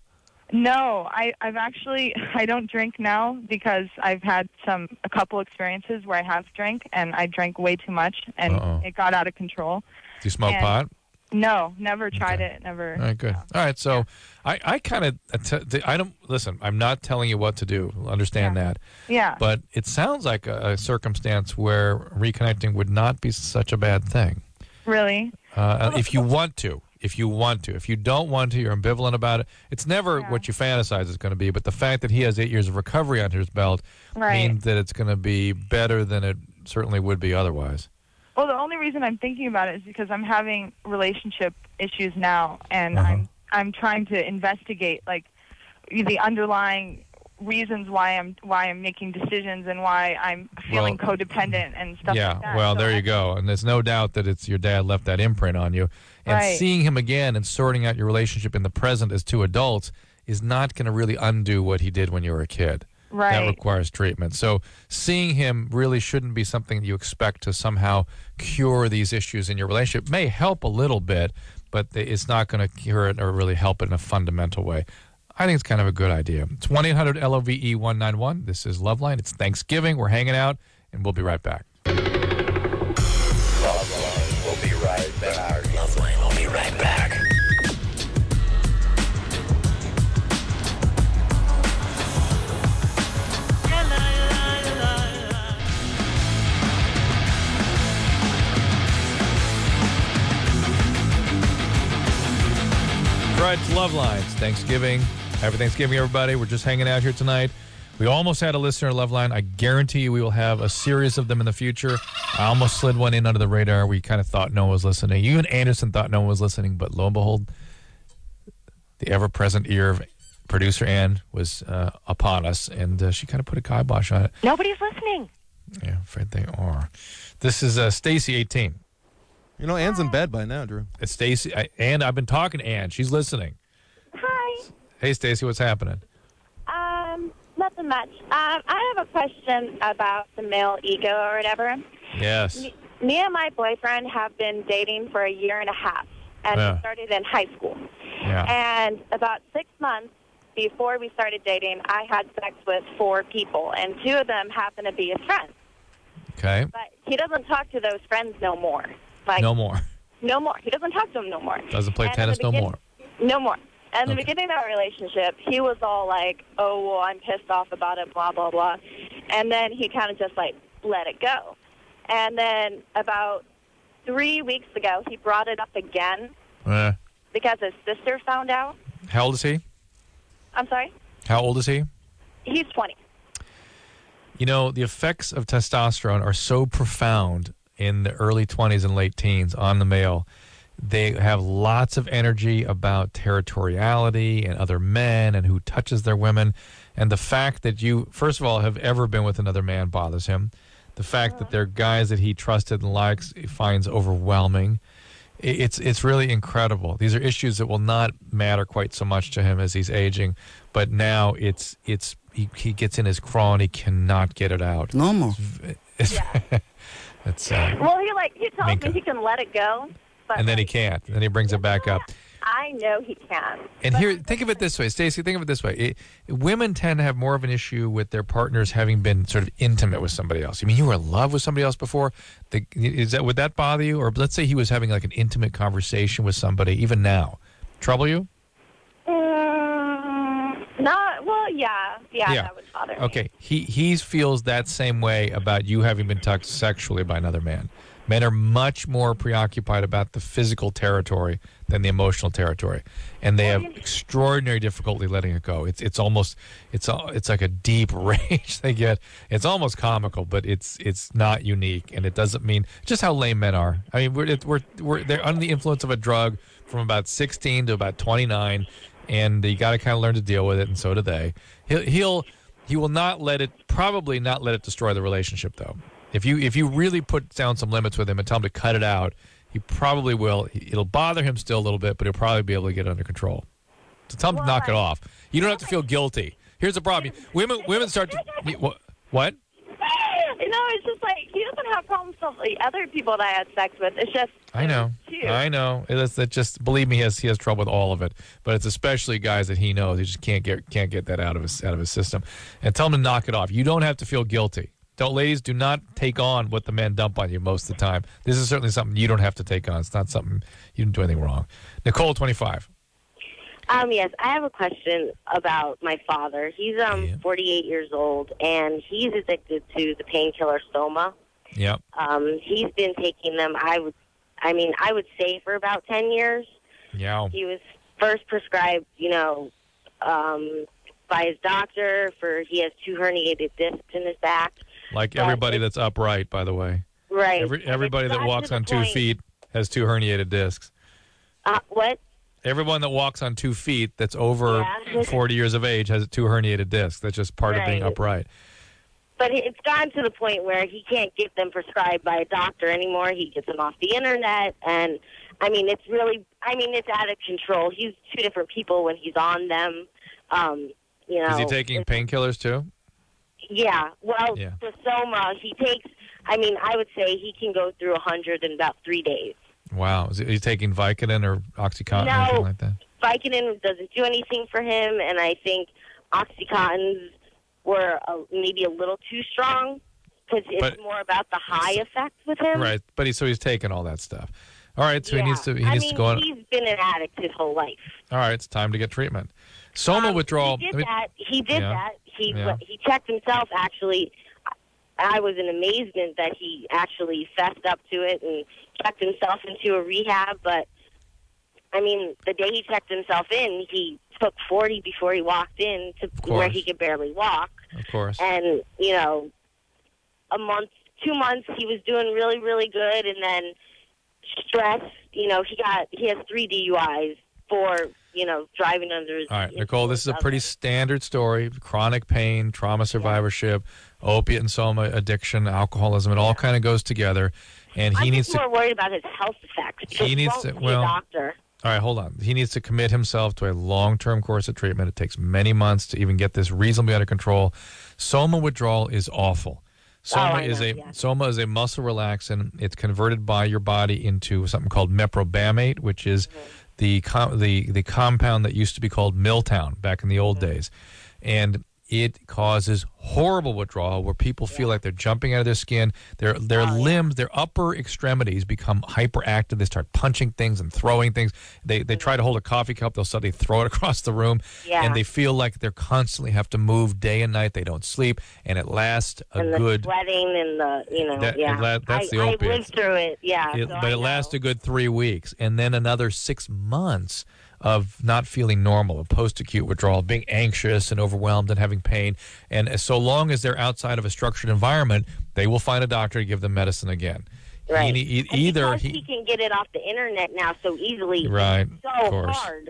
No, I don't drink now because I've had a couple experiences where I have drank and I drank way too much and it got out of control. Do you smoke pot? No, never tried it. Never. All right, good. All right, so I kind of I don't listen. I'm not telling you what to do. Understand that. Yeah. But it sounds like a circumstance where reconnecting would not be such a bad thing. Really? If you want to. If you want to. If you don't want to, you're ambivalent about it. It's never what you fantasize it's going to be, but the fact that he has 8 years of recovery under his belt means that it's going to be better than it certainly would be otherwise. Well, the only reason I'm thinking about it is because I'm having relationship issues now, and I'm trying to investigate like the underlying reasons why I'm making decisions and why I'm feeling codependent and stuff like that. Yeah, well, there you go. And there's no doubt that it's your dad left that imprint on you. And seeing him again and sorting out your relationship in the present as two adults is not going to really undo what he did when you were a kid. Right. That requires treatment. So seeing him really shouldn't be something that you expect to somehow cure these issues in your relationship. It may help a little bit, but it's not going to cure it or really help it in a fundamental way. I think it's kind of a good idea. It's 1-800-LOVE-191. This is Loveline. It's Thanksgiving. We're hanging out, and we'll be right back. Loveline will be right back. Loveline will be right back. Right, it's Loveline. It's Thanksgiving. Happy Thanksgiving, everybody. We're just hanging out here tonight. We almost had a listener Loveline. I guarantee you we will have a series of them in the future. I almost slid one in under the radar. We kind of thought no one was listening. You and Anderson thought no one was listening, but lo and behold, the ever-present ear of producer Ann was upon us, and she kind of put a kibosh on it. Nobody's listening. Yeah, I'm afraid they are. This is Stacy, 18. You know, Ann's in bed by now, Drew. It's Stacy. Ann, I've been talking to Ann. She's listening. Hi. Hey, Stacy, what's happening? Nothing much. I have a question about the male ego or whatever. Yes. Me and my boyfriend have been dating for 1.5 years, and we started in high school. Yeah. And about 6 months before we started dating, I had sex with 4 people, and 2 of them happened to be his friends. Okay. But he doesn't talk to those friends no more. Like, no more. No more. He doesn't talk to them no more. Doesn't play tennis no more. No more. And in the beginning of our relationship, he was all like, oh, well, I'm pissed off about it, blah, blah, blah. And then he kind of just, like, let it go. And then about 3 weeks ago, he brought it up again because his sister found out. How old is he? I'm sorry? How old is he? He's 20. You know, the effects of testosterone are so profound in the early 20s and late teens on the male. They have lots of energy about territoriality and other men and who touches their women. And the fact that you, first of all, have ever been with another man bothers him. The fact that they're guys that he trusted and likes, he finds overwhelming. It's really incredible. These are issues that will not matter quite so much to him as he's aging. But now he gets in his craw and he cannot get it out. No more. Well, he tells me he can let it go. But and then he can't. Then he brings it back up. I know he can. And here, think of it this way, Stacey. Think of it this way: women tend to have more of an issue with their partners having been sort of intimate with somebody else. You mean you were in love with somebody else before? Would that bother you? Or let's say he was having like an intimate conversation with somebody, even now, trouble you? Yeah, that would bother me. Okay, he feels that same way about you having been touched sexually by another man. Men are much more preoccupied about the physical territory than the emotional territory, and they have extraordinary difficulty letting it go. It's almost like a deep rage they get. It's almost comical, but it's not unique, and it doesn't mean just how lame men are. I mean, they're under the influence of a drug from about 16 to about 29, and you got to kind of learn to deal with it, and so do they. He will probably not let it destroy the relationship though. If you really put down some limits with him and tell him to cut it out, he probably will. It'll bother him still a little bit, but he'll probably be able to get it under control. So tell him to knock it off. You don't have to feel guilty. Here's the problem: women start to what? It's just like he doesn't have problems the other people that I had sex with. It's just I know. It's just believe me, he has trouble with all of it. But it's especially guys that he knows. He just can't get that out of his system. And tell him to knock it off. You don't have to feel guilty. Ladies, do not take on what the men dump on you most of the time. This is certainly something you don't have to take on. It's not something you didn't do anything wrong. Nicole, 25. Yes, I have a question about my father. He's 48 years old, and he's addicted to the painkiller Soma. Yep. He's been taking them, I would say for about 10 years. Yeah. He was first prescribed, by his doctor he has 2 herniated discs in his back. Like everybody that's upright, by the way. Right. Everybody that walks on 2 feet has 2 herniated discs. What? Everyone that walks on 2 feet that's over 40 years of age has 2 herniated discs. That's just part of being upright. But it's gotten to the point where he can't get them prescribed by a doctor anymore. He gets them off the internet. And, it's out of control. He's 2 different people when he's on them. Is he taking painkillers too? Yeah. Well, the Soma, he takes, I would say he can go through 100 in about 3 days. Wow. Is he taking Vicodin or Oxycontin or anything like that? Vicodin doesn't do anything for him, and I think Oxycontins were maybe a little too strong because it's more about the high effect with him. Right. But he's taking all that stuff. All right. So he needs to go on. He's been an addict his whole life. All right. It's time to get treatment. Soma withdrawal. He did that. He checked himself, actually. I was in amazement that he actually fessed up to it and checked himself into a rehab. But, the day he checked himself in, he took 40 before he walked in to where he could barely walk. Of course. And, a month, 2 months, he was doing really, really good. And then stress, he has 3 DUIs for, driving under his... All right, Nicole, this is a pretty standard story. Chronic pain, trauma survivorship, opiate and Soma addiction, alcoholism, it all kind of goes together. And I'm more worried about his health effects. He needs to, a doctor. All right, hold on. He needs to commit himself to a long-term course of treatment. It takes many months to even get this reasonably under control. Soma withdrawal is awful. Soma is a muscle relaxant. It's converted by your body into something called meprobamate, which is the compound that used to be called Miltown back in the old days. And it causes horrible withdrawal where people feel like they're jumping out of their skin. Their limbs, their upper extremities become hyperactive. They start punching things and throwing things. They try to hold a coffee cup. They'll suddenly throw it across the room. Yeah. And they feel like they're constantly have to move day and night. They don't sleep. And it lasts the sweating and that's the opiates. I lived through it, but it lasts a good 3 weeks. And then another 6 months of not feeling normal, of post-acute withdrawal, being anxious and overwhelmed and having pain. And so long as they're outside of a structured environment, they will find a doctor to give them medicine again. Right. Because he can get it off the internet now so easily. Right. It's so hard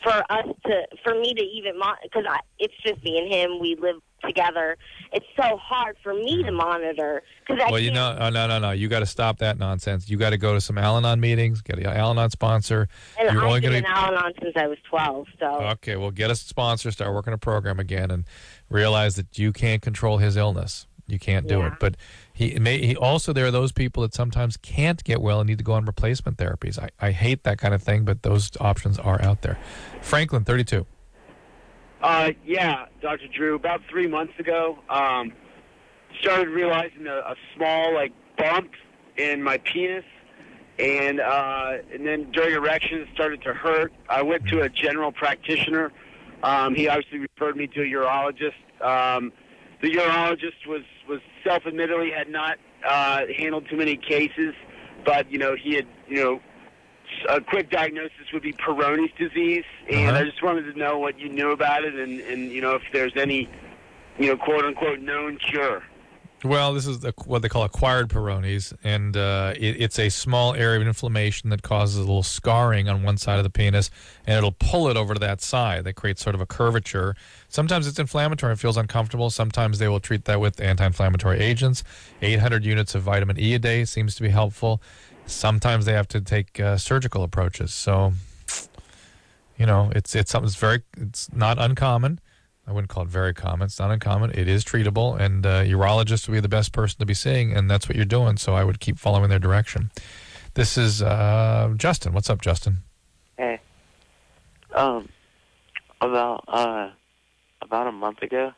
for me to even, because it's just me and him. We live together. It's so hard for me to monitor. No. You got to stop that nonsense. You got to go to some Al-Anon meetings, get an Al-Anon sponsor. And I've been in Al-Anon since I was 12. So okay, well, get a sponsor, start working a program again, and realize that you can't control his illness. You can't do it. But he also, there are those people that sometimes can't get well and need to go on replacement therapies. I hate that kind of thing, but those options are out there. Franklin, 32. Yeah, Dr. Drew, about 3 months ago, started realizing a small, bump in my penis, and then during erection it started to hurt. I went to a general practitioner. He obviously referred me to a urologist. The urologist was self-admittedly had not handled too many cases, but, he had, a quick diagnosis would be Peyronie's disease, and I just wanted to know what you knew about it and if there's any, quote-unquote known cure. Well, this is what they call acquired Peyronie's, and it's a small area of inflammation that causes a little scarring on one side of the penis, and it'll pull it over to that side. That creates sort of a curvature. Sometimes it's inflammatory and feels uncomfortable. Sometimes they will treat that with anti-inflammatory agents. 800 units of vitamin E a day seems to be helpful. Sometimes they have to take surgical approaches. So, it's something it's not uncommon. I wouldn't call it very common. It's not uncommon. It is treatable, and urologists would be the best person to be seeing, and that's what you're doing, so I would keep following their direction. This is Justin. What's up, Justin? Hey. About a month ago,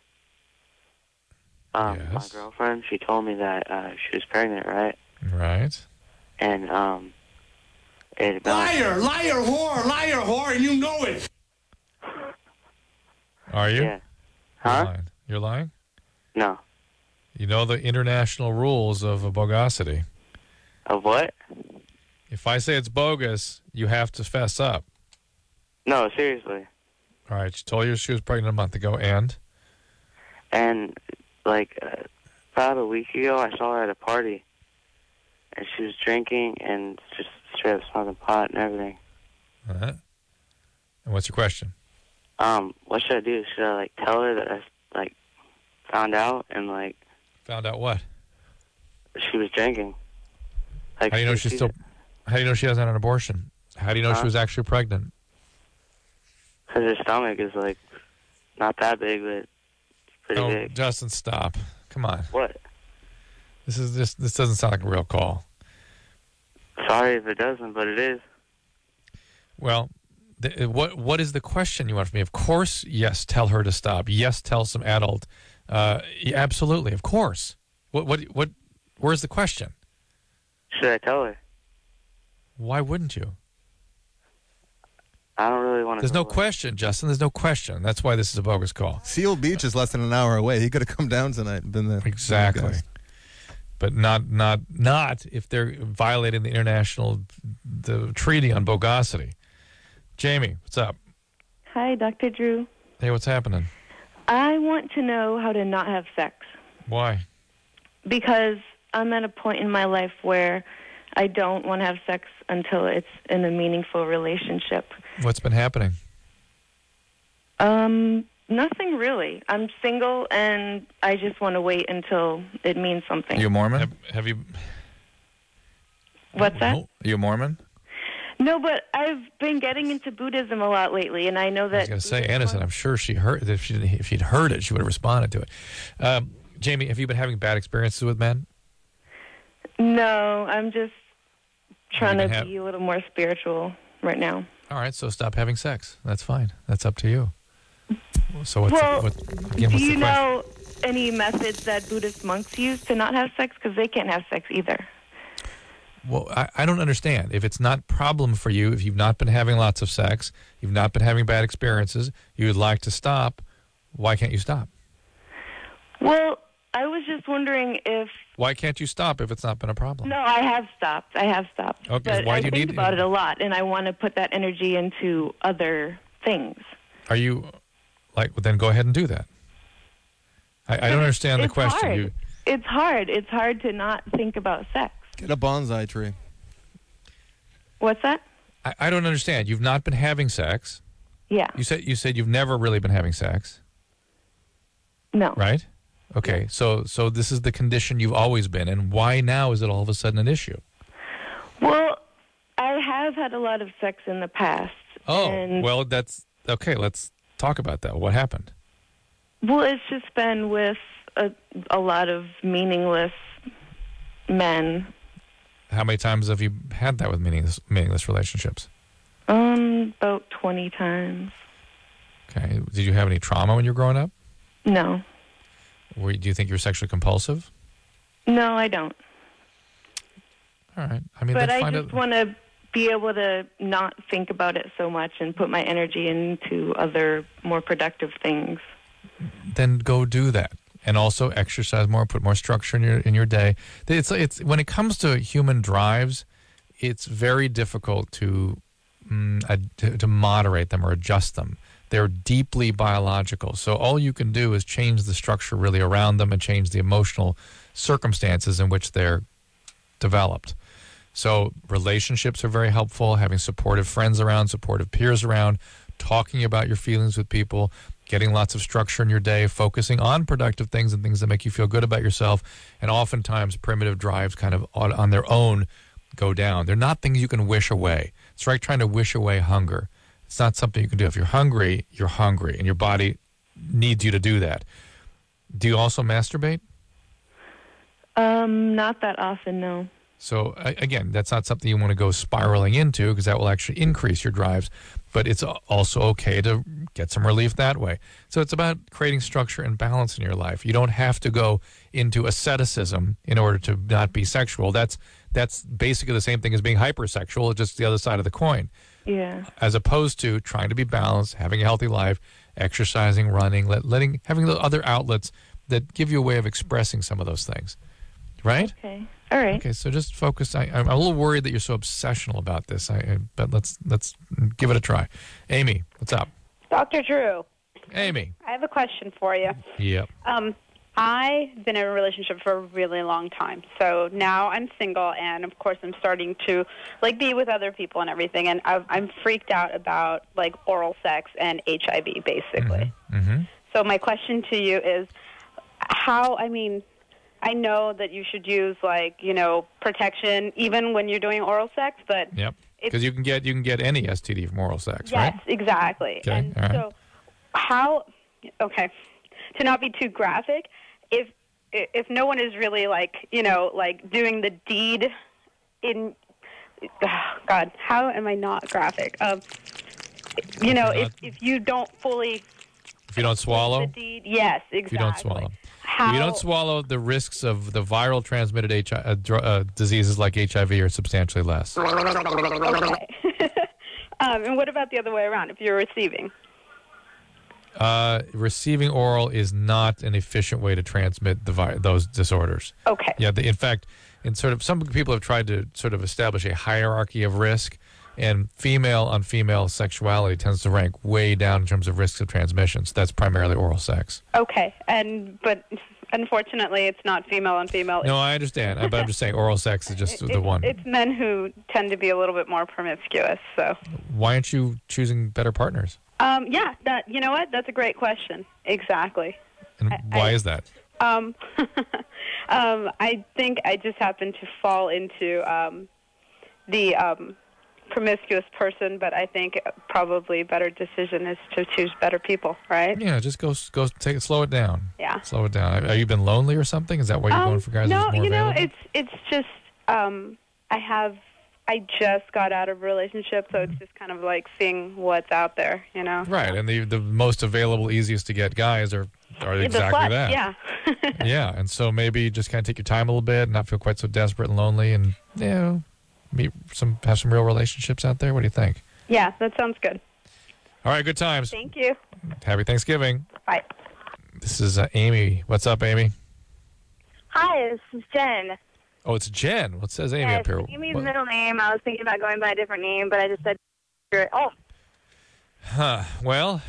my girlfriend, she told me that she was pregnant, right? Right. And liar, whore, and you know it. Are you? Yeah. Huh? You're lying? No. You know the international rules of bogosity. Of what? If I say it's bogus, you have to fess up. No, seriously. All right. She told you she was pregnant a month ago, and? And, like, about a week ago, I saw her at a party. And she was drinking and just straight up smoking pot and everything. Uh-huh. And what's your question? What should I do? Should I, like, tell her that I, like, found out and, like... Found out what? She was drinking. Like, how do you know she's still... How do you know she hasn't had an abortion? How do you know she was actually pregnant? Because her stomach is, like, not that big, but it's pretty big. Justin, stop. Come on. What? This doesn't sound like a real call. Sorry if it doesn't, but it is. Well, what is the question you want from me? Of course, yes, tell her to stop. Yes, tell some adult. Absolutely, of course. Where's the question? Should I tell her? Why wouldn't you? I don't really want to. There's no question, Justin. There's no question. That's why this is a bogus call. Seal Beach is less than an hour away. He could have come down tonight and been there. Exactly. But not if they're violating the treaty on bogosity. Jamie, what's up? Hi, Dr. Drew. Hey, what's happening? I want to know how to not have sex. Why? Because I'm at a point in my life where I don't want to have sex until it's in a meaningful relationship. What's been happening? Nothing really. I'm single, and I just want to wait until it means something. Are you a Mormon? Have you... What's that? Are you a Mormon? No, but I've been getting into Buddhism a lot lately, and I know that... I was going to say, Anna said, I'm sure she heard... If she'd heard it, she would have responded to it. Jamie, have you been having bad experiences with men? No, I'm just trying to be a little more spiritual right now. All right, so stop having sex. That's fine. That's up to you. So do you know any methods that Buddhist monks use to not have sex? Because they can't have sex either. Well, I don't understand. If it's not a problem for you, if you've not been having lots of sex, you've not been having bad experiences, you would like to stop, why can't you stop? Well, I was just wondering if... Why can't you stop if it's not been a problem? No, I have stopped. Okay, but why I do you think about it a lot, and I want to put that energy into other things. Are you... well, then go ahead and do that. I don't understand the question. Hard. It's hard. It's hard to not think about sex. Get a bonsai tree. What's that? I don't understand. You've not been having sex. Yeah. You said you've never really been having sex. No. Right? Okay. So this is the condition you've always been in. Why now is it all of a sudden an issue? Well, I have had a lot of sex in the past. Oh, well, that's okay. Let's talk about that. What happened? Well, it's just been with a lot of meaningless men. How many times have you had that with meaningless relationships? About 20 times. Okay. Did you have any trauma when you were growing up? No. Do you think you're sexually compulsive? No, I don't. All right. But I just want to be able to not think about it so much and put my energy into other more productive things. Then go do that. And also exercise more, put more structure in your day. It's when it comes to human drives, it's very difficult to moderate them or adjust them. They're deeply biological. So all you can do is change the structure really around them and change the emotional circumstances in which they're developed. So relationships are very helpful, having supportive friends around, supportive peers around, talking about your feelings with people, getting lots of structure in your day, focusing on productive things and things that make you feel good about yourself. And oftentimes primitive drives kind of on their own go down. They're not things you can wish away. It's like trying to wish away hunger. It's not something you can do. If you're hungry, and your body needs you to do that. Do you also masturbate? Not that often, no. So, again, that's not something you want to go spiraling into because that will actually increase your drives. But it's also okay to get some relief that way. So it's about creating structure and balance in your life. You don't have to go into asceticism in order to not be sexual. That's basically the same thing as being hypersexual, just the other side of the coin. Yeah. As opposed to trying to be balanced, having a healthy life, exercising, running, having the other outlets that give you a way of expressing some of those things. Right? Okay. All right. Okay, so just focus. I'm a little worried that you're so obsessional about this. But let's give it a try. Amy, what's up? Dr. Drew. Amy. I have a question for you. Yep. I've been in a relationship for a really long time. So now I'm single, and of course I'm starting to be with other people and everything. And I'm freaked out about oral sex and HIV, basically. Mm-hmm. So my question to you is, I know that you should use protection even when you're doing oral sex, but yep, because you can get any STD from oral sex, yes, right? Yes, exactly. Okay. And right. So to not be too graphic, if no one is really doing the deed in God, how am I not graphic? If you don't fully, if you don't swallow the deed, yes, exactly. If you don't swallow. If you don't swallow, the risks of the viral transmitted diseases like HIV are substantially less. Okay. And what about the other way around, if you're receiving? Receiving oral is not an efficient way to transmit those disorders. Okay. Yeah, in fact, some people have tried to sort of establish a hierarchy of risk, and female on female sexuality tends to rank way down in terms of risks of transmission. So that's primarily oral sex. Okay, but unfortunately, it's not female on female. No, I understand, but I'm just saying oral sex is just the one. It's men who tend to be a little bit more promiscuous. So why aren't you choosing better partners? Yeah, you know what? That's a great question. Exactly. And why is that? I think I just happen to fall into the promiscuous person, but I think probably a better decision is to choose better people, right? Yeah, just go slow it down. Yeah. Slow it down. Have you been lonely or something? Is that why you're going for guys no, who's more available? it's just I just got out of a relationship, so it's just kind of like seeing what's out there, Right, and the most available, easiest to get guys are exactly that. Yeah. Yeah, and so maybe just kind of take your time a little bit and not feel quite so desperate and lonely, and have some real relationships out there. What do you think? Yeah, that sounds good. All right, good times. Thank you. Happy Thanksgiving. Bye. This is Amy. What's up, Amy? Hi, this is Jen. Oh, it's Jen. What says Amy up here? Amy's middle name. I was thinking about going by a different name, but I just said, oh. Well.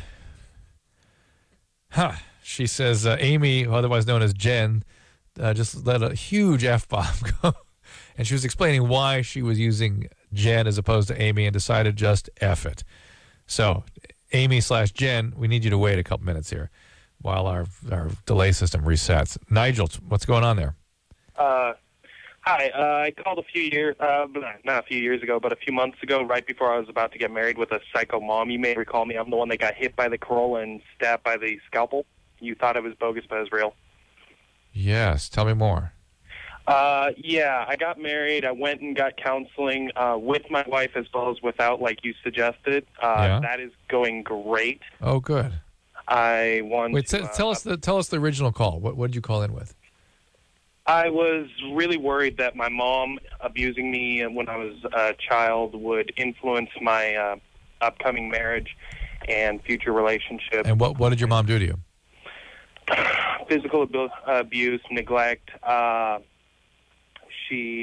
She says Amy, otherwise known as Jen, just let a huge F-bomb go. And she was explaining why she was using Jen as opposed to Amy and decided just F it. So, Amy/Jen, we need you to wait a couple minutes here while our delay system resets. Nigel, what's going on there? Hi. I called not a few years ago, but a few months ago, right before I was about to get married with a psycho mom. You may recall me. I'm the one that got hit by the Corolla and stabbed by the scalpel. You thought it was bogus, but it was real. Yes. Tell me more. Yeah, I got married. I went and got counseling with my wife as well as without, like you suggested. That is going great. Oh, good. I want. Wait, tell us the original call. What did you call in with? I was really worried that my mom abusing me when I was a child would influence my upcoming marriage and future relationship. And what did your mom do to you? Physical abuse, neglect. She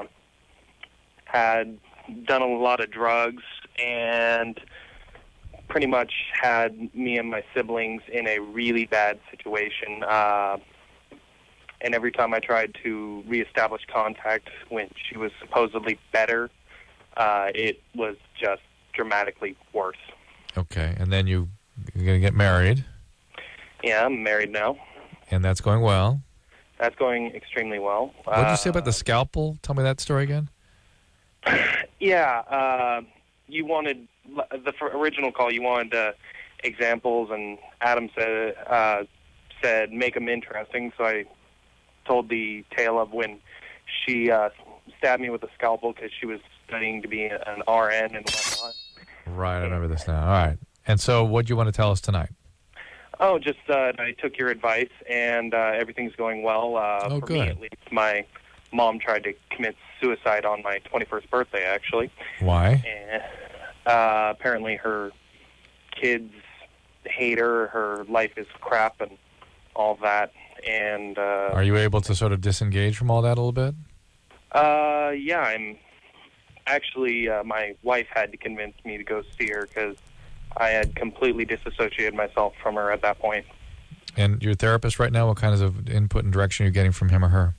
had done a lot of drugs and pretty much had me and my siblings in a really bad situation. And every time I tried to reestablish contact when she was supposedly better, it was just dramatically worse. Okay, and then you're going to get married. Yeah, I'm married now. And that's going well. That's going extremely well. What did you say about the scalpel? Tell me that story again. Yeah, you wanted, the original call, you wanted examples, and Adam said make them interesting. So I told the tale of when she stabbed me with a scalpel because she was studying to be an RN and whatnot. Right, I remember this now. All right. And so what do you want to tell us tonight? Oh, just I took your advice, and everything's going well. For good. me, at least. My mom tried to commit suicide on my 21st birthday, actually. Why? And apparently her kids hate her. Her life is crap and all that. And are you able to sort of disengage from all that a little bit? Yeah, I'm actually, my wife had to convince me to go see her because I had completely disassociated myself from her at that point. And your therapist right now, what kinds of input and direction are you getting from him or her?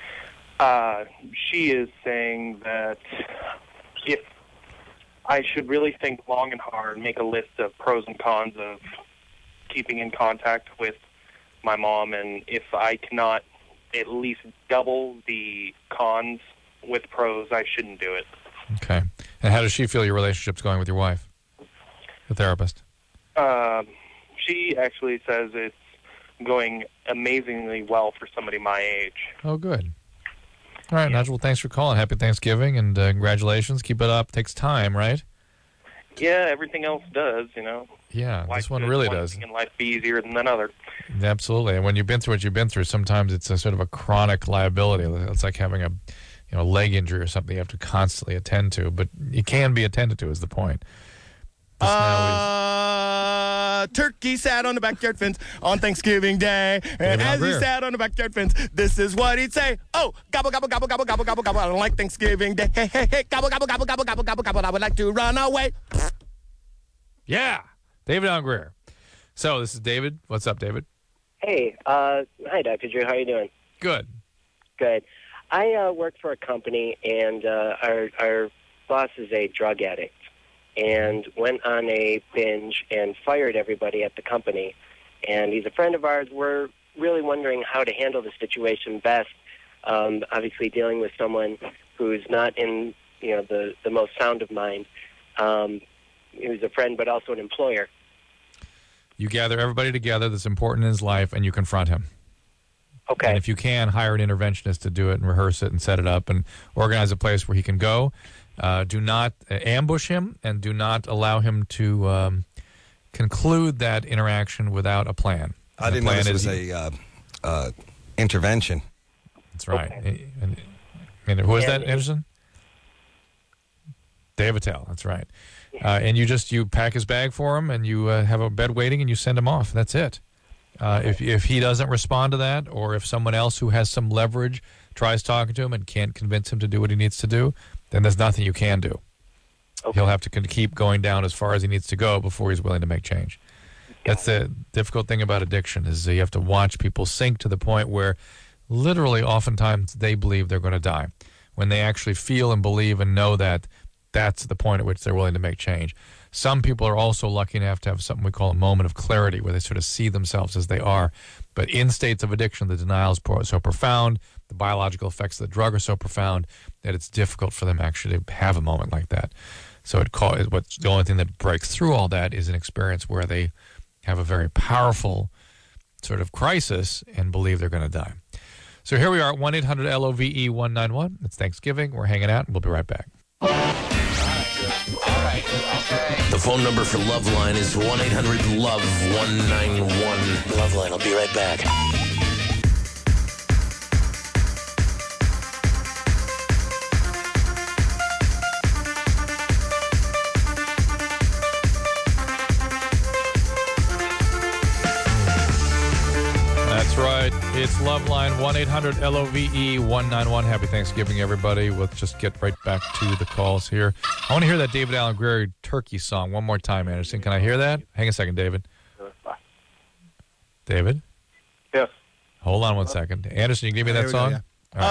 She is saying that if I should really think long and hard, make a list of pros and cons of keeping in contact with my mom, and if I cannot at least double the cons with pros, I shouldn't do it. Okay. And how does she feel your relationship's going with your wife, the therapist? She actually says it's going amazingly well for somebody my age. Oh, good. All right, Nigel, well, thanks for calling. Happy Thanksgiving, and congratulations. Keep it up. Takes time, right? Yeah, everything else does, you know. Yeah, this one really does. One thing in life be easier than another. Absolutely. And when you've been through what you've been through, sometimes it's a sort of a chronic liability. It's like having a leg injury or something you have to constantly attend to, but it can be attended to is the point. Turkey sat on the backyard fence on Thanksgiving Day, and as he sat on the backyard fence, this is what he'd say. Oh, gobble, gobble, gobble, gobble, gobble, gobble, gobble. I don't like Thanksgiving Day. Hey, hey, hey, gobble, gobble, gobble, gobble, gobble, gobble, gobble. I would like to run away. Yeah, David Allen Greer. So this is David. What's up, David? Hey, hi, Dr. Drew. How are you doing? Good. Good. I work for a company, and our boss is a drug addict, and went on a binge and fired everybody at the company. And he's a friend of ours. We're really wondering how to handle the situation best. Obviously, dealing with someone who's not in the most sound of mind. He was a friend, but also an employer. You gather everybody together that's important in his life, and you confront him. Okay. And if you can, hire an interventionist to do it and rehearse it and set it up and organize a place where he can go. Do not ambush him, and do not allow him to conclude that interaction without a plan. I didn't know this was a intervention. That's right. Okay. And who is that, Anderson? Dave Attell, that's right. And you pack his bag for him, and you have a bed waiting, and you send him off. That's it. If he doesn't respond to that, or if someone else who has some leverage tries talking to him and can't convince him to do what he needs to do, then there's nothing you can do. Okay. He'll have to keep going down as far as he needs to go before he's willing to make change. That's the difficult thing about addiction, is you have to watch people sink to the point where literally oftentimes they believe they're going to die, when they actually feel and believe and know that that's the point at which they're willing to make change. Some people are also lucky enough to have something we call a moment of clarity, where they sort of see themselves as they are. But in states of addiction, the denial is so profound, the biological effects of the drug are so profound, that it's difficult for them actually to have a moment like that. So the only thing that breaks through all that is an experience where they have a very powerful sort of crisis and believe they're going to die. So here we are, 1-800-LOVE-191. It's Thanksgiving. We're hanging out, and we'll be right back. The phone number for Loveline is 1-800-LOVE-191. Loveline, I'll be right back. That's right. It's Loveline, 1-800-LOVE-191. Happy Thanksgiving, everybody. We'll just get right back to the calls here. I want to hear that David Allen Greer turkey song one more time, Anderson. Can I hear that? Hang a second, David. David? Yes. Hold on one second. Anderson, you give me that song? Go, yeah.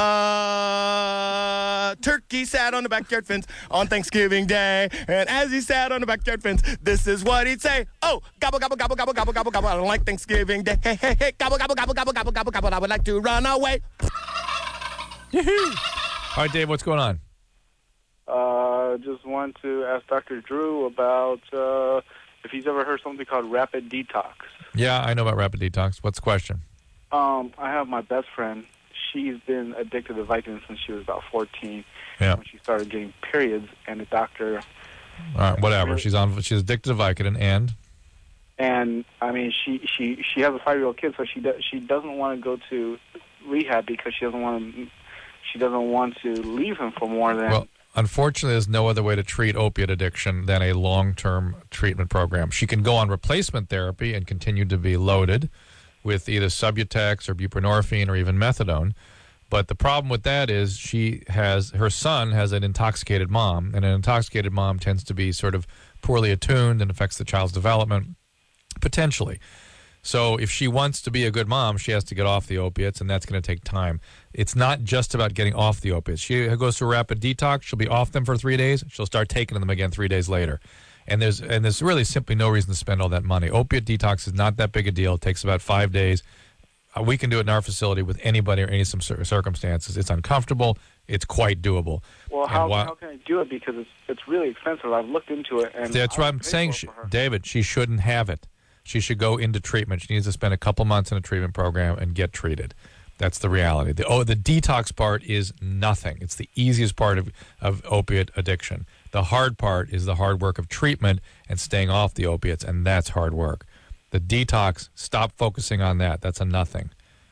Turkey sat on the backyard fence on Thanksgiving Day, and as he sat on the backyard fence, this is what he'd say. Oh, gobble, gobble, gobble, gobble, gobble, gobble, gobble. I don't like Thanksgiving Day. Hey, hey, hey, gobble, gobble, gobble, gobble, gobble, gobble, gobble. I would like to run away. All right, Dave, what's going on? Just want to ask Dr. Drew about if he's ever heard something called Rapid Detox. Yeah, I know about Rapid Detox. What's the question? I have my best friend. She's been addicted to Vicodin since she was about 14. Yeah. When she started getting periods, and the doctor... All right, whatever. She's addicted to Vicodin, and I mean, she has a 5-year-old kid, so she doesn't want to go to rehab because she doesn't want to leave him for more than... Well, unfortunately, there's no other way to treat opiate addiction than a long-term treatment program. She can go on replacement therapy and continue to be loaded with either Subutex or buprenorphine or even methadone. But the problem with that is her son has an intoxicated mom, and an intoxicated mom tends to be sort of poorly attuned and affects the child's development, potentially. So if she wants to be a good mom, she has to get off the opiates, and that's going to take time. It's not just about getting off the opiates. She goes through rapid detox. She'll be off them for 3 days. She'll start taking them again 3 days later. And there's really simply no reason to spend all that money. Opiate detox is not that big a deal. It takes about 5 days. We can do it in our facility with anybody or any circumstances. It's uncomfortable. It's quite doable. Well, how can I do it? Because it's really expensive. I've looked into it. And that's what I'm saying, David. She shouldn't have it. She should go into treatment. She needs to spend a couple months in a treatment program and get treated. That's the reality. The detox part is nothing. It's the easiest part of opiate addiction. The hard part is the hard work of treatment and staying off the opiates, and that's hard work. The detox, stop focusing on that. That's a nothing.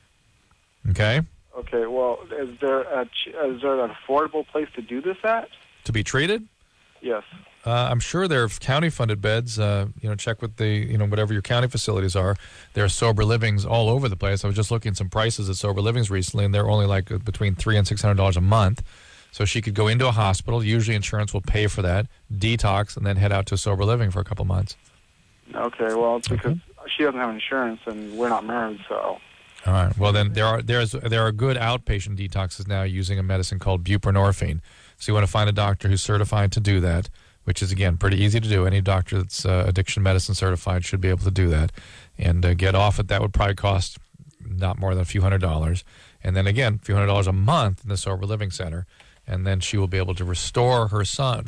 Okay? Okay, well, is there an affordable place to do this at? To be treated? Yes. I'm sure there are county-funded beds. Check with the, whatever your county facilities are. There are sober livings all over the place. I was just looking at some prices at sober livings recently, and they're only like between $300 and $600 a month. So she could go into a hospital. Usually insurance will pay for that, detox, and then head out to a sober living for a couple months. Okay, well, it's because she doesn't have insurance, and we're not married, so... All right. Well, then there are good outpatient detoxes now using a medicine called buprenorphine. So you want to find a doctor who's certified to do that, which is, again, pretty easy to do. Any doctor that's addiction medicine certified should be able to do that. And get off it. That would probably cost not more than a few $100s. And then, again, a few $100 a month in the sober living center. And then she will be able to restore her son,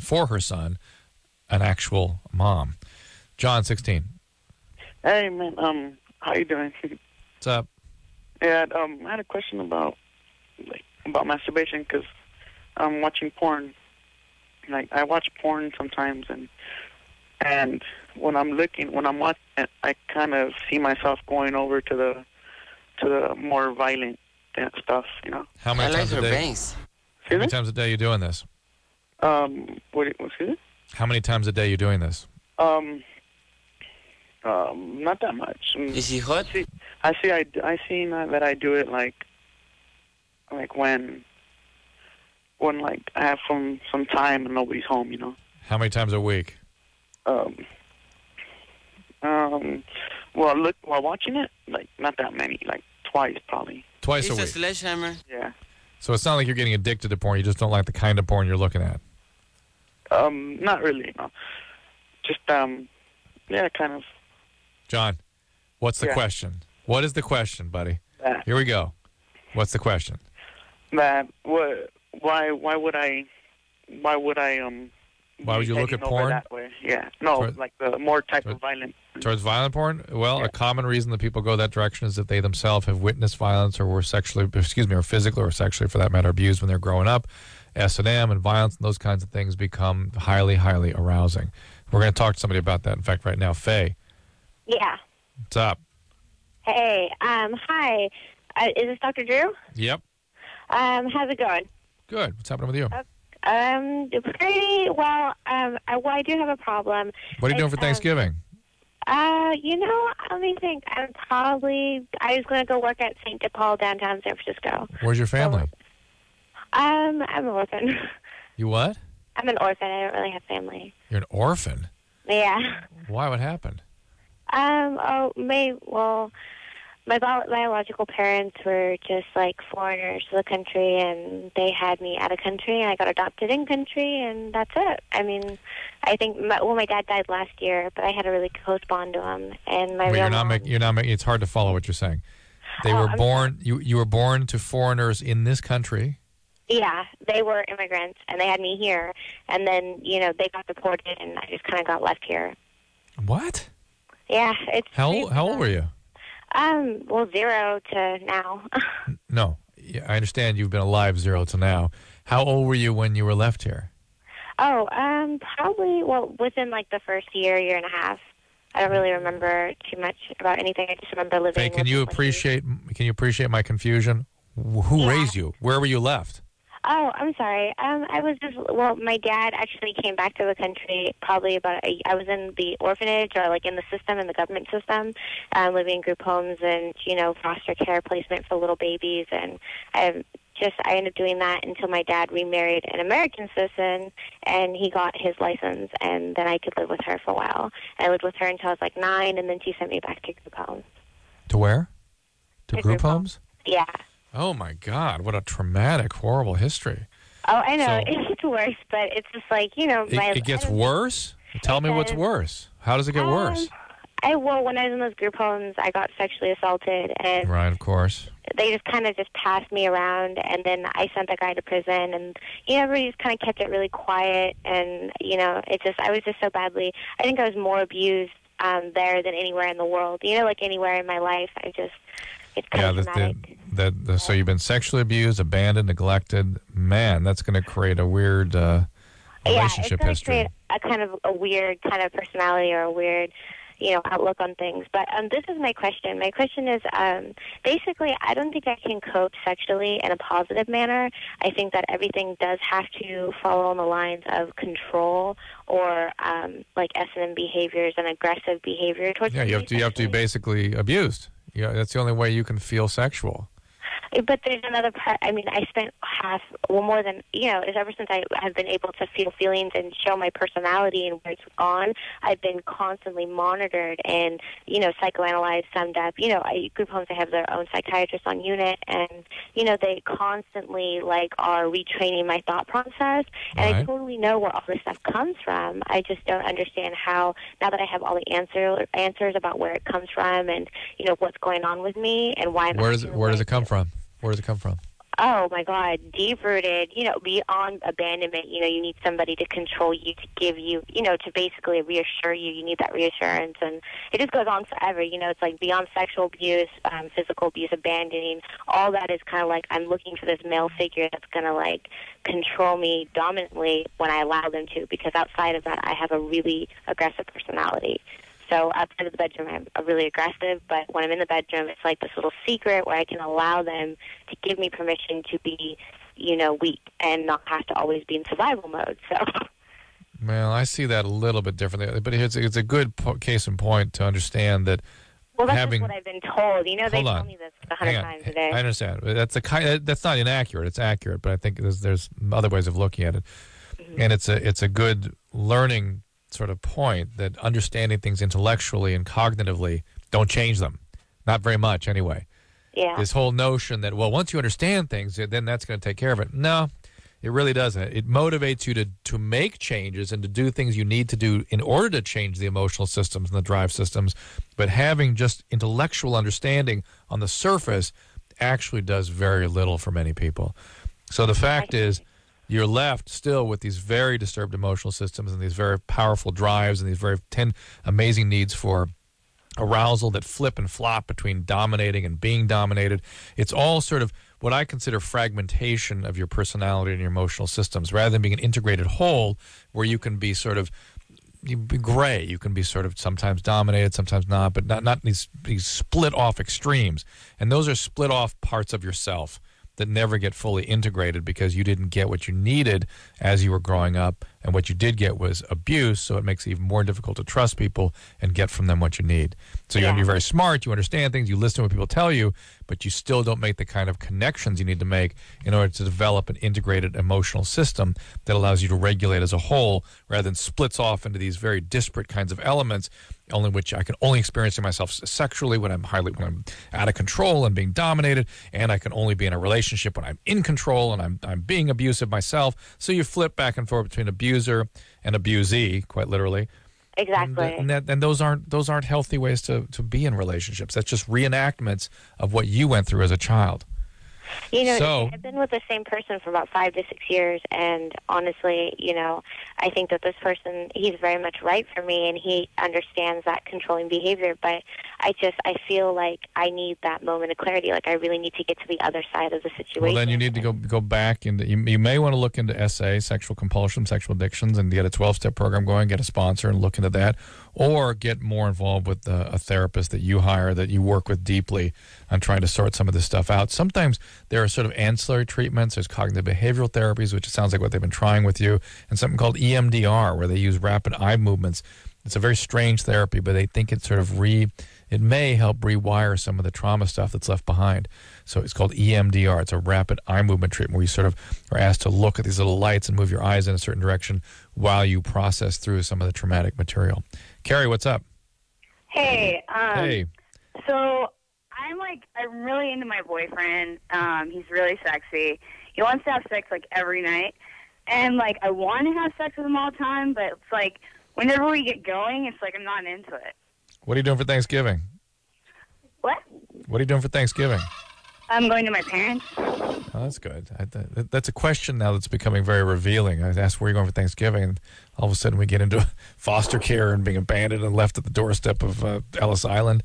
an actual mom. John, 16. Hey, man. How you doing? What's up? Yeah, I had a question about masturbation because I'm watching porn. Like, I watch porn sometimes, and when I'm watching it, I kind of see myself going over to the more violent stuff, How many times a day? How many times a day are you doing this? Excuse me? How many times a day are you doing this? Not that much. Is he hot? I see that I do it like when like I have some time and nobody's home, How many times a week? Well, while watching it, like not that many, like twice probably. Twice a week. It's a sledgehammer. Yeah. So it's not like you're getting addicted to porn. You just don't like the kind of porn you're looking at. Not really. No. Just yeah, kind of. John, what's the question? What is the question, buddy? Here we go. What's the question? Why would you look at porn? That way? Yeah. No, like the more type of violent. Towards violent porn? Well, a common reason that people go that direction is that they themselves have witnessed violence or were or physically or sexually, for that matter, abused when they're growing up. S&M and violence and those kinds of things become highly, highly arousing. We're going to talk to somebody about that. In fact, right now, Faye. Yeah. What's up? Hey, hi. Is this Dr. Drew? Yep. How's it going? Good. What's happening with you? Pretty well. I do have a problem. What are you doing for Thanksgiving? Let me think. I was going to go work at St. DePaul downtown San Francisco. Where's your family? I'm an orphan. You what? I'm an orphan. I don't really have family. You're an orphan? Yeah. Why? What happened? My biological parents were just like foreigners to the country, and they had me out of country, and I got adopted in country, and that's it. I mean, I think my dad died last year, but I had a really close bond to him, and my you're not making. It's hard to follow what you're saying. They were born. You were born to foreigners in this country. Yeah, they were immigrants, and they had me here, and then they got deported, and I just kind of got left here. What? Yeah, it's How old were you? Well, 0 to now. No, I understand you've been alive 0 to now. How old were you when you were left here? Oh, probably, well, within like the first year and a half. I don't really remember too much about anything. I just remember living. Hey, can you appreciate my confusion? Who raised you? Where were you left? Oh, I'm sorry. I was just, well, my dad actually came back to the country probably I was in the orphanage or like in the system, in the government system, living in group homes and, foster care placement for little babies. And I ended up doing that until my dad remarried an American citizen and he got his license, and then I could live with her for a while. I lived with her until I was like 9, and then she sent me back to group homes. To where? To group homes? Yeah. Oh, my God. What a traumatic, horrible history. Oh, I know. It gets worse, but it's just like, It gets worse? Tell me what's worse. How does it get worse? Well, when I was in those group homes, I got sexually assaulted, and right, of course. They just kind of passed me around, and then I sent that guy to prison, and everybody just kind of kept it really quiet, and I was just so badly. I think I was more abused there than anywhere in the world. Like anywhere in my life, it's kind of traumatic. So you've been sexually abused, abandoned, neglected. Man, that's going to create a weird relationship history. Yeah, it's going to create a kind of a weird kind of personality or a weird outlook on things. But this is my question. My question is, basically, I don't think I can cope sexually in a positive manner. I think that everything does have to follow on the lines of control or like S&M behaviors and aggressive behavior towards you have to be basically abused. Yeah, that's the only way you can feel sexual. But there's another part. I mean, I spent more than, ever since I have been able to feel feelings and show my personality and where it's gone, I've been constantly monitored and, psychoanalyzed, summed up. Group homes, they have their own psychiatrists on unit, and, they constantly, are retraining my thought process. And I totally know where all this stuff comes from. I just don't understand how, now that I have all the answers about where it comes from and, what's going on with me and why I'm... Where does it come from? Where does it come from? Oh, my God, deep-rooted, beyond abandonment. You need somebody to control you, to give you, to basically reassure you. You need that reassurance, and it just goes on forever. It's like beyond sexual abuse, physical abuse, abandoning, all that is kind of like I'm looking for this male figure that's going to, control me dominantly when I allow them to, because outside of that, I have a really aggressive personality. So outside of the bedroom, I'm really aggressive, but when I'm in the bedroom, it's like this little secret where I can allow them to give me permission to be, weak and not have to always be in survival mode. So. Well, I see that a little bit differently, but it's a good case in point to understand that. Well, that's just what I've been told. They tell me this 100 times a day. I understand. That's not inaccurate. It's accurate, but I think there's other ways of looking at it, and it's a good learning sort of point that understanding things intellectually and cognitively don't change them. Not very much, anyway. Yeah. This whole notion that, once you understand things, then that's going to take care of it. No, it really doesn't. It motivates you to make changes and to do things you need to do in order to change the emotional systems and the drive systems. But having just intellectual understanding on the surface actually does very little for many people. So the fact is, you're left still with these very disturbed emotional systems and these very powerful drives and these very 10 amazing needs for arousal that flip and flop between dominating and being dominated. It's all sort of what I consider fragmentation of your personality and your emotional systems, rather than being an integrated whole where you can be sort of gray. You can be sort of sometimes dominated, sometimes not, but not these split off extremes. And those are split off parts of yourself that never get fully integrated because you didn't get what you needed as you were growing up, and what you did get was abuse, so it makes it even more difficult to trust people and get from them what you need. So you're very smart, you understand things, you listen to what people tell you, but you still don't make the kind of connections you need to make in order to develop an integrated emotional system that allows you to regulate as a whole, rather than splits off into these very disparate kinds of elements, only which I can only experience in myself sexually when I'm out of control and being dominated, and I can only be in a relationship when I'm in control and I'm being abusive myself. So you flip back and forth between abuser and abusee, quite literally. Exactly. And those aren't healthy ways to be in relationships. That's just reenactments of what you went through as a child. You know, So- I've been with the same person for about 5 to 6 years, and honestly, you know, I think that this person, he's very much right for me, and he understands that controlling behavior, but I feel like I need that moment of clarity. Like, I really need to get to the other side of the situation. Well, then you need to go back into. You may want to look into SA, sexual compulsion, sexual addictions, and get a 12-step program going. Get a sponsor and look into that, or get more involved with a therapist that you hire, that you work with deeply on trying to sort some of this stuff out. Sometimes there are sort of ancillary treatments. There's cognitive behavioral therapies, which it sounds like what they've been trying with you, and something called EMDR, where they use rapid eye movements. It's a very strange therapy, but they think it sort of it may help rewire some of the trauma stuff that's left behind. So it's called EMDR. It's a rapid eye movement treatment where you sort of are asked to look at these little lights and move your eyes in a certain direction while you process through some of the traumatic material. Carrie, what's up? Hey. Hey. So I'm really into my boyfriend. He's really sexy. He wants to have sex like every night. And like I want to have sex with him all the time, but it's like whenever we get going, it's like I'm not into it. What are you doing for Thanksgiving? What? What are you doing for Thanksgiving? I'm going to my parents. Oh, that's good. That's a question now that's becoming very revealing. I asked where you're going for Thanksgiving, and all of a sudden we get into foster care and being abandoned and left at the doorstep of Ellis Island.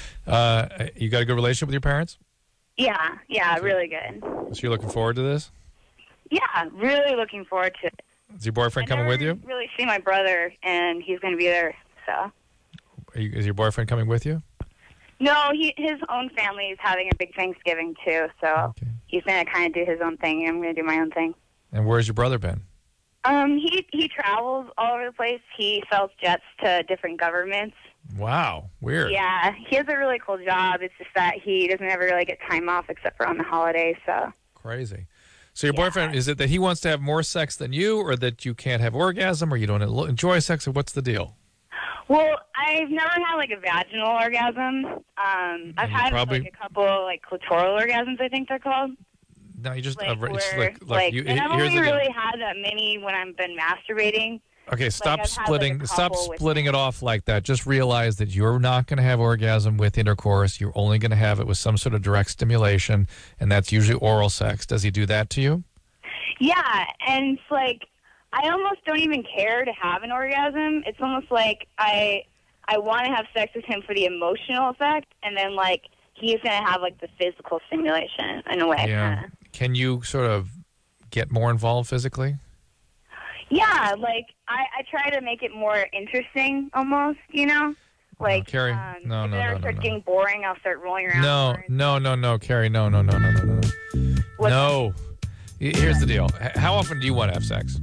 You got a good relationship with your parents? Yeah, really good. So you're looking forward to this? Yeah, really looking forward to it. Is your boyfriend coming with you? Really see my brother, and he's going to be there, so. Is your boyfriend coming with you? No, his own family is having a big Thanksgiving, too, so he's going to kind of do his own thing, and I'm going to do my own thing. And where's your brother been? He travels all over the place. He sells jets to different governments. Wow, weird. Yeah, he has a really cool job. It's just that he doesn't ever really get time off except for on the holidays, so. Crazy. So your boyfriend, is it that he wants to have more sex than you, or that you can't have orgasm, or you don't enjoy sex, or what's the deal? Well, I've never had, like, a vaginal orgasm. I've had, like, a couple, like, clitoral orgasms, I think they're called. No, you just... And I've only really had that many when I've been masturbating. Okay, stop splitting it off like that. Just realize that you're not going to have orgasm with intercourse. You're only going to have it with some sort of direct stimulation, and that's usually oral sex. Does he do that to you? Yeah, and it's like I almost don't even care to have an orgasm. It's almost like I want to have sex with him for the emotional effect, and then like he's going to have like the physical stimulation in a way. Yeah. Kinda. Can you sort of get more involved physically? Yeah, like I try to make it more interesting, almost. You know, like Carrie, if it ever starts getting boring, I'll start rolling around. No, Carrie, no. No. Here's the deal. How often do you want to have sex?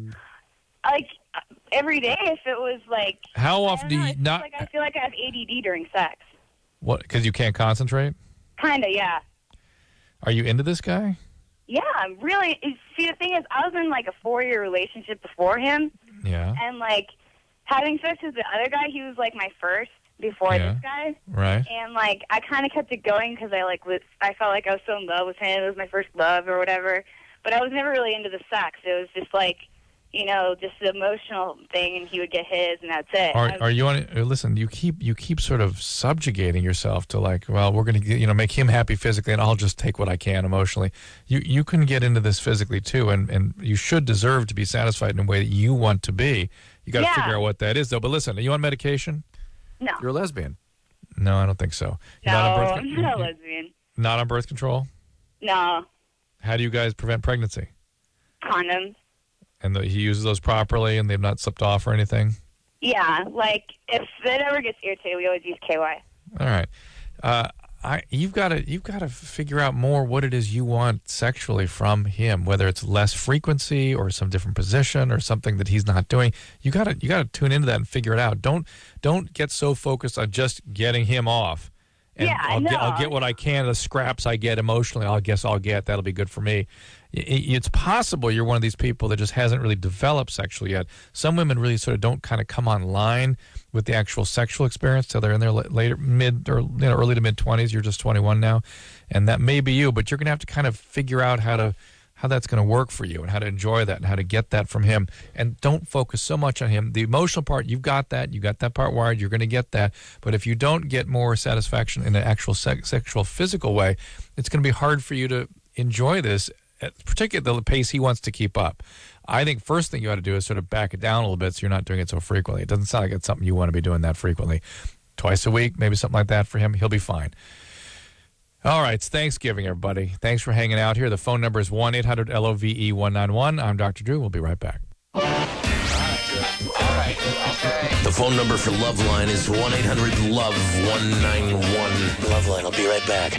Like every day, if it was like. How often do you not? Like I feel like I have ADD during sex. What? Because you can't concentrate? Kinda, yeah. Are you into this guy? Yeah, really. See, the thing is, I was in like a 4-year relationship before him. Yeah. And like having sex with the other guy, he was like my first before this guy. Right. And like I kind of kept it going because I felt like I was so in love with him. It was my first love or whatever. But I was never really into the sex. It was just like, you know, just the emotional thing, and he would get his, and that's it. Are you on? Listen, you keep sort of subjugating yourself to like, well, we're going to make him happy physically, and I'll just take what I can emotionally. You can get into this physically too, and you should deserve to be satisfied in a way that you want to be. You got to figure out what that is, though. But listen, are you on medication? No. You're a lesbian. No, I don't think so. I'm not a lesbian. Not on birth control? No. How do you guys prevent pregnancy? Condoms. And he uses those properly, and they've not slipped off or anything? Yeah, like if it ever gets irritated, we always use KY. All right. You've got to figure out more what it is you want sexually from him, whether it's less frequency or some different position or something that he's not doing. You got to tune into that and figure it out. Don't get so focused on just getting him off. And I'll get what I can, the scraps I get emotionally, I'll get. That'll be good for me. It's possible you're one of these people that just hasn't really developed sexually yet. Some women really sort of don't kind of come online with the actual sexual experience till they're in their early to mid 20s. You're just 21 now, and that may be you. But you're going to have to kind of figure out how that's going to work for you and how to enjoy that and how to get that from him. And don't focus so much on him. The emotional part, you've got that. You got that part wired. You're going to get that. But if you don't get more satisfaction in an actual sexual physical way, it's going to be hard for you to enjoy this, particularly at the pace he wants to keep up. I think first thing you ought to do is sort of back it down a little bit so you're not doing it so frequently. It doesn't sound like it's something you want to be doing that frequently. Twice a week, maybe something like that for him. He'll be fine. All right, it's Thanksgiving, everybody. Thanks for hanging out here. The phone number is 1-800-LOVE-191. I'm Dr. Drew. We'll be right back. The phone number for Loveline is 1-800-LOVE-191. Loveline, I'll be right back.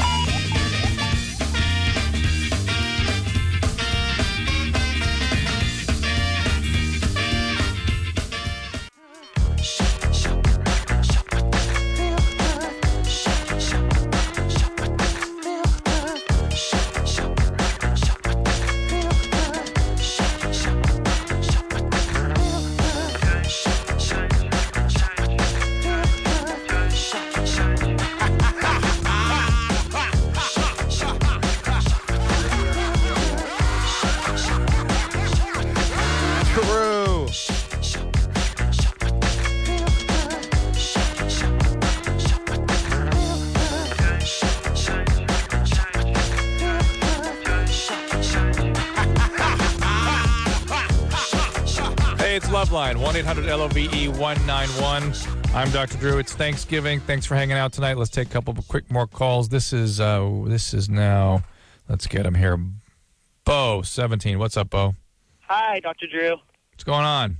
Loveline, 1-800-LOVE-191. I'm Dr. Drew. It's Thanksgiving. Thanks for hanging out tonight. Let's take a couple of quick more calls. This is now, let's get him here. Bo, 17. What's up, Bo? Hi, Dr. Drew. What's going on?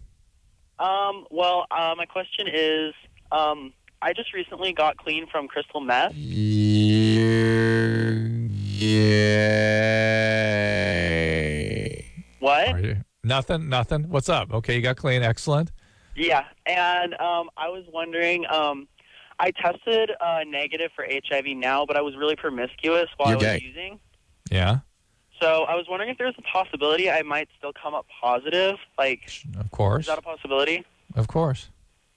My question is, I just recently got clean from crystal meth. Yay. What? Nothing. What's up? Okay, you got clean. Excellent. Yeah, and I was wondering, I tested negative for HIV now, but I was really promiscuous while I was using. Yeah. So I was wondering if there's a possibility I might still come up positive. Like, of course. Is that a possibility? Of course.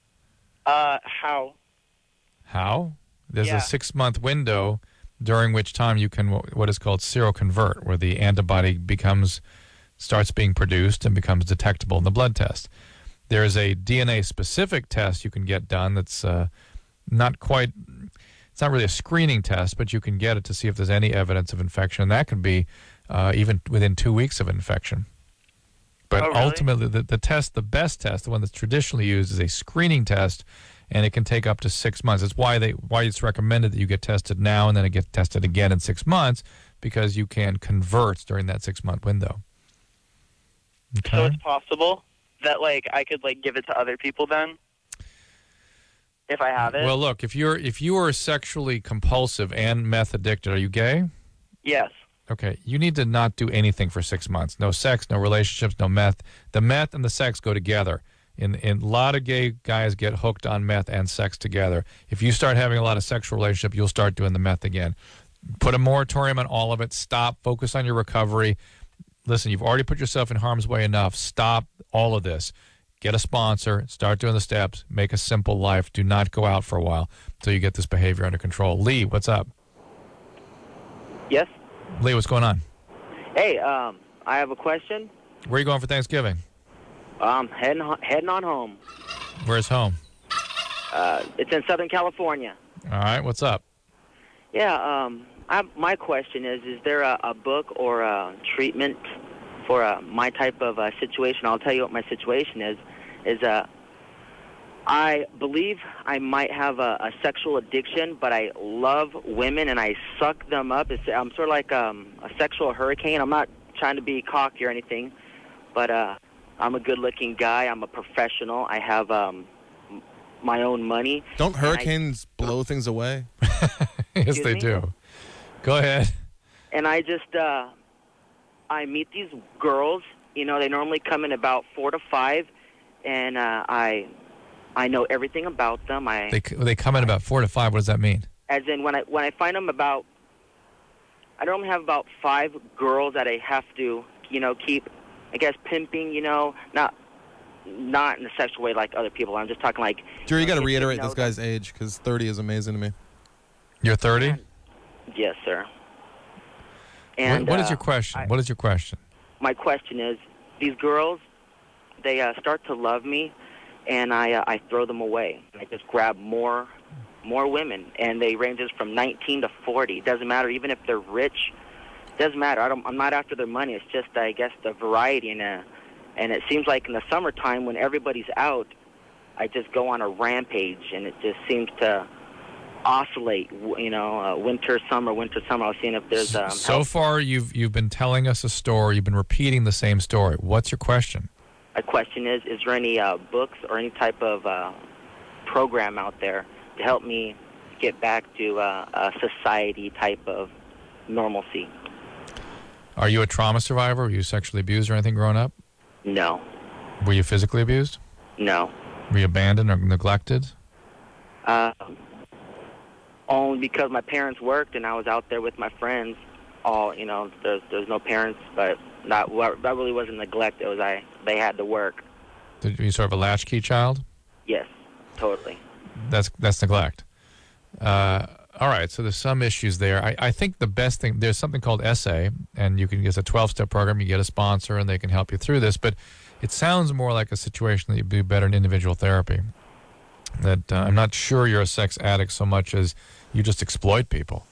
How? How? There's a 6-month window during which time you can what is called seroconvert, where the antibody starts being produced and becomes detectable in the blood test. There is a DNA-specific test you can get done that's it's not really a screening test, but you can get it to see if there's any evidence of infection. And that can be even within 2 weeks of infection. But ultimately, the best test, the one that's traditionally used, is a screening test, and it can take up to 6 months. It's why it's recommended that you get tested now and then it gets tested again in 6 months, because you can convert during that 6-month window. Okay. So it's possible that I could give it to other people then, if I have it. Well, look, if you are sexually compulsive and meth addicted, are you gay? Yes. Okay, you need to not do anything for 6 months. No sex, no relationships, no meth. The meth and the sex go together. And a lot of gay guys get hooked on meth and sex together. If you start having a lot of sexual relationship, you'll start doing the meth again. Put a moratorium on all of it. Stop. Focus on your recovery. Listen, you've already put yourself in harm's way enough. Stop all of this. Get a sponsor. Start doing the steps. Make a simple life. Do not go out for a while until you get this behavior under control. Lee, what's up? Yes? Lee, what's going on? Hey, I have a question. Where are you going for Thanksgiving? Heading on home. Where's home? It's in Southern California. All right, what's up? Yeah, my question is there a book or a treatment for my type of situation? I'll tell you what my situation is I believe I might have a sexual addiction, but I love women and I suck them up. I'm sort of like a sexual hurricane. I'm not trying to be cocky or anything, but I'm a good-looking guy. I'm a professional. I have my own money. Don't hurricanes blow things away? Yes, they do. Go ahead. And I just, I meet these girls. They normally come in about 4 to 5, and I know everything about them. They come in about 4 to 5. What does that mean? As in, when I find them I normally have about 5 girls that I have to, keep, I guess, pimping. Not in a sexual way like other people. I'm just talking like. Drew, you got to reiterate this guy's age because 30 is amazing to me. You're 30? Yes, sir. And what is your question? What is your question? My question is, these girls, they start to love me, and I throw them away. I just grab more women, and they ranges from 19 to 40. It doesn't matter, even if they're rich. doesn't matter. I'm not after their money. It's just, I guess, the variety. And it seems like in the summertime when everybody's out, I just go on a rampage, and it just seems to oscillate, winter, summer. I was seeing if there's... so far, you've been telling us a story. You've been repeating the same story. What's your question? My question is there any books or any type of program out there to help me get back to a society type of normalcy? Are you a trauma survivor? Were you sexually abused or anything growing up? No. Were you physically abused? No. Were you abandoned or neglected? Only because my parents worked and I was out there with my friends. There's no parents, but that really wasn't neglect. It was they had to work. Did you sort of a latchkey child? Yes, totally. That's neglect. All right, so there's some issues there. I think the best thing, there's something called SA, and it's a 12-step program. You get a sponsor, and they can help you through this. But it sounds more like a situation that you'd be better in individual therapy. That I'm not sure you're a sex addict so much as you just exploit people.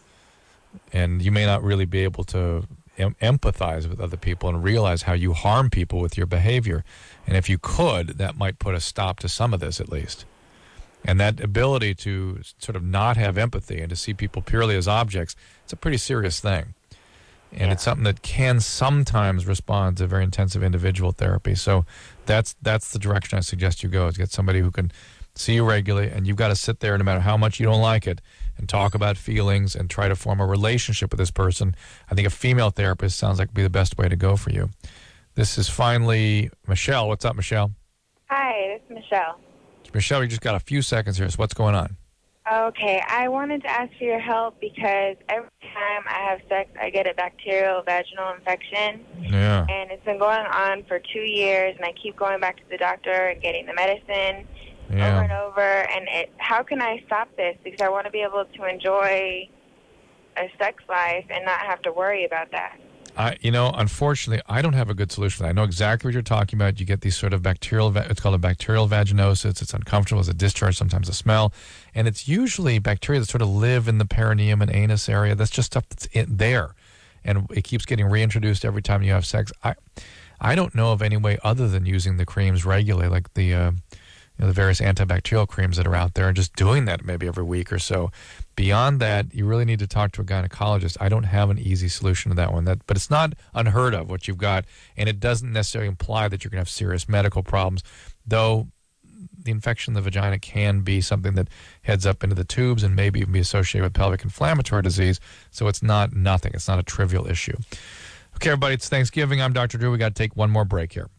And you may not really be able to empathize with other people and realize how you harm people with your behavior. And if you could, that might put a stop to some of this at least. And that ability to sort of not have empathy and to see people purely as objects, it's a pretty serious thing. And it's something that can sometimes respond to very intensive individual therapy. So that's the direction I suggest you go, is get somebody who can see you regularly, and you've got to sit there no matter how much you don't like it and talk about feelings and try to form a relationship with this person. I think a female therapist sounds like would be the best way to go for you. This is finally Michelle. What's up, Michelle? Hi, this is Michelle. Michelle, you just got a few seconds here, so what's going on? Okay, I wanted to ask for your help because every time I have sex, I get a bacterial vaginal infection. Yeah. And it's been going on for 2 years, and I keep going back to the doctor and getting the medicine over and over. And how can I stop this? Because I want to be able to enjoy a sex life and not have to worry about that. Unfortunately, I don't have a good solution. I know exactly what you're talking about. You get these sort of bacterial, it's called a bacterial vaginosis. It's uncomfortable as a discharge, sometimes a smell. And it's usually bacteria that sort of live in the perineum and anus area. That's just stuff that's there. And it keeps getting reintroduced every time you have sex. I don't know of any way other than using the creams regularly, like the various antibacterial creams that are out there, and just doing that maybe every week or so. Beyond that, you really need to talk to a gynecologist. I don't have an easy solution to that one. But it's not unheard of what you've got, and it doesn't necessarily imply that you're going to have serious medical problems, though the infection in the vagina can be something that heads up into the tubes and maybe even be associated with pelvic inflammatory disease, so it's not nothing. It's not a trivial issue. Okay, everybody, it's Thanksgiving. I'm Dr. Drew. We got to take one more break here.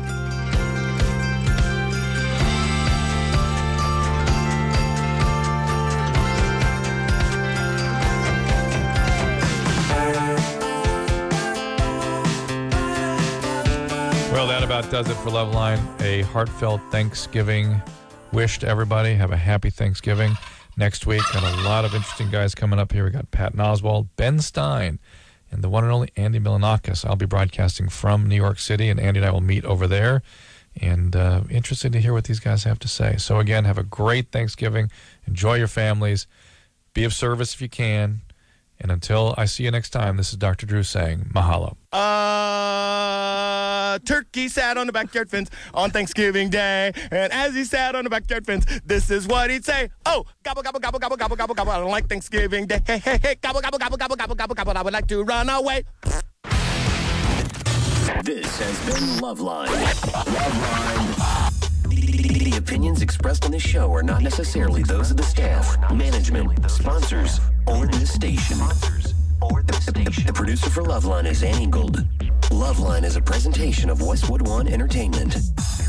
Well, that about does it for Loveline. A heartfelt Thanksgiving wish to everybody. Have a happy Thanksgiving. Next week, got a lot of interesting guys coming up here. We got Patton Oswalt, Ben Stein, and the one and only Andy Milonakis. I'll be broadcasting from New York City, and Andy and I will meet over there. And interested to hear what these guys have to say. So again, have a great Thanksgiving. Enjoy your families. Be of service if you can. And until I see you next time, this is Dr. Drew saying mahalo. Turkey sat on the backyard fence on Thanksgiving Day, and as he sat on the backyard fence, this is what he'd say. Oh, gobble, gobble, gobble, gobble, gobble, gobble, gobble. I don't like Thanksgiving Day. Hey, hey, hey, gobble, gobble, gobble, gobble, gobble, gobble, gobble. I would like to run away. This has been Loveline. The opinions expressed on this show are not necessarily those of the staff, management, sponsors, or this station. The producer for Loveline is Annie Gold. Loveline is a presentation of Westwood One Entertainment.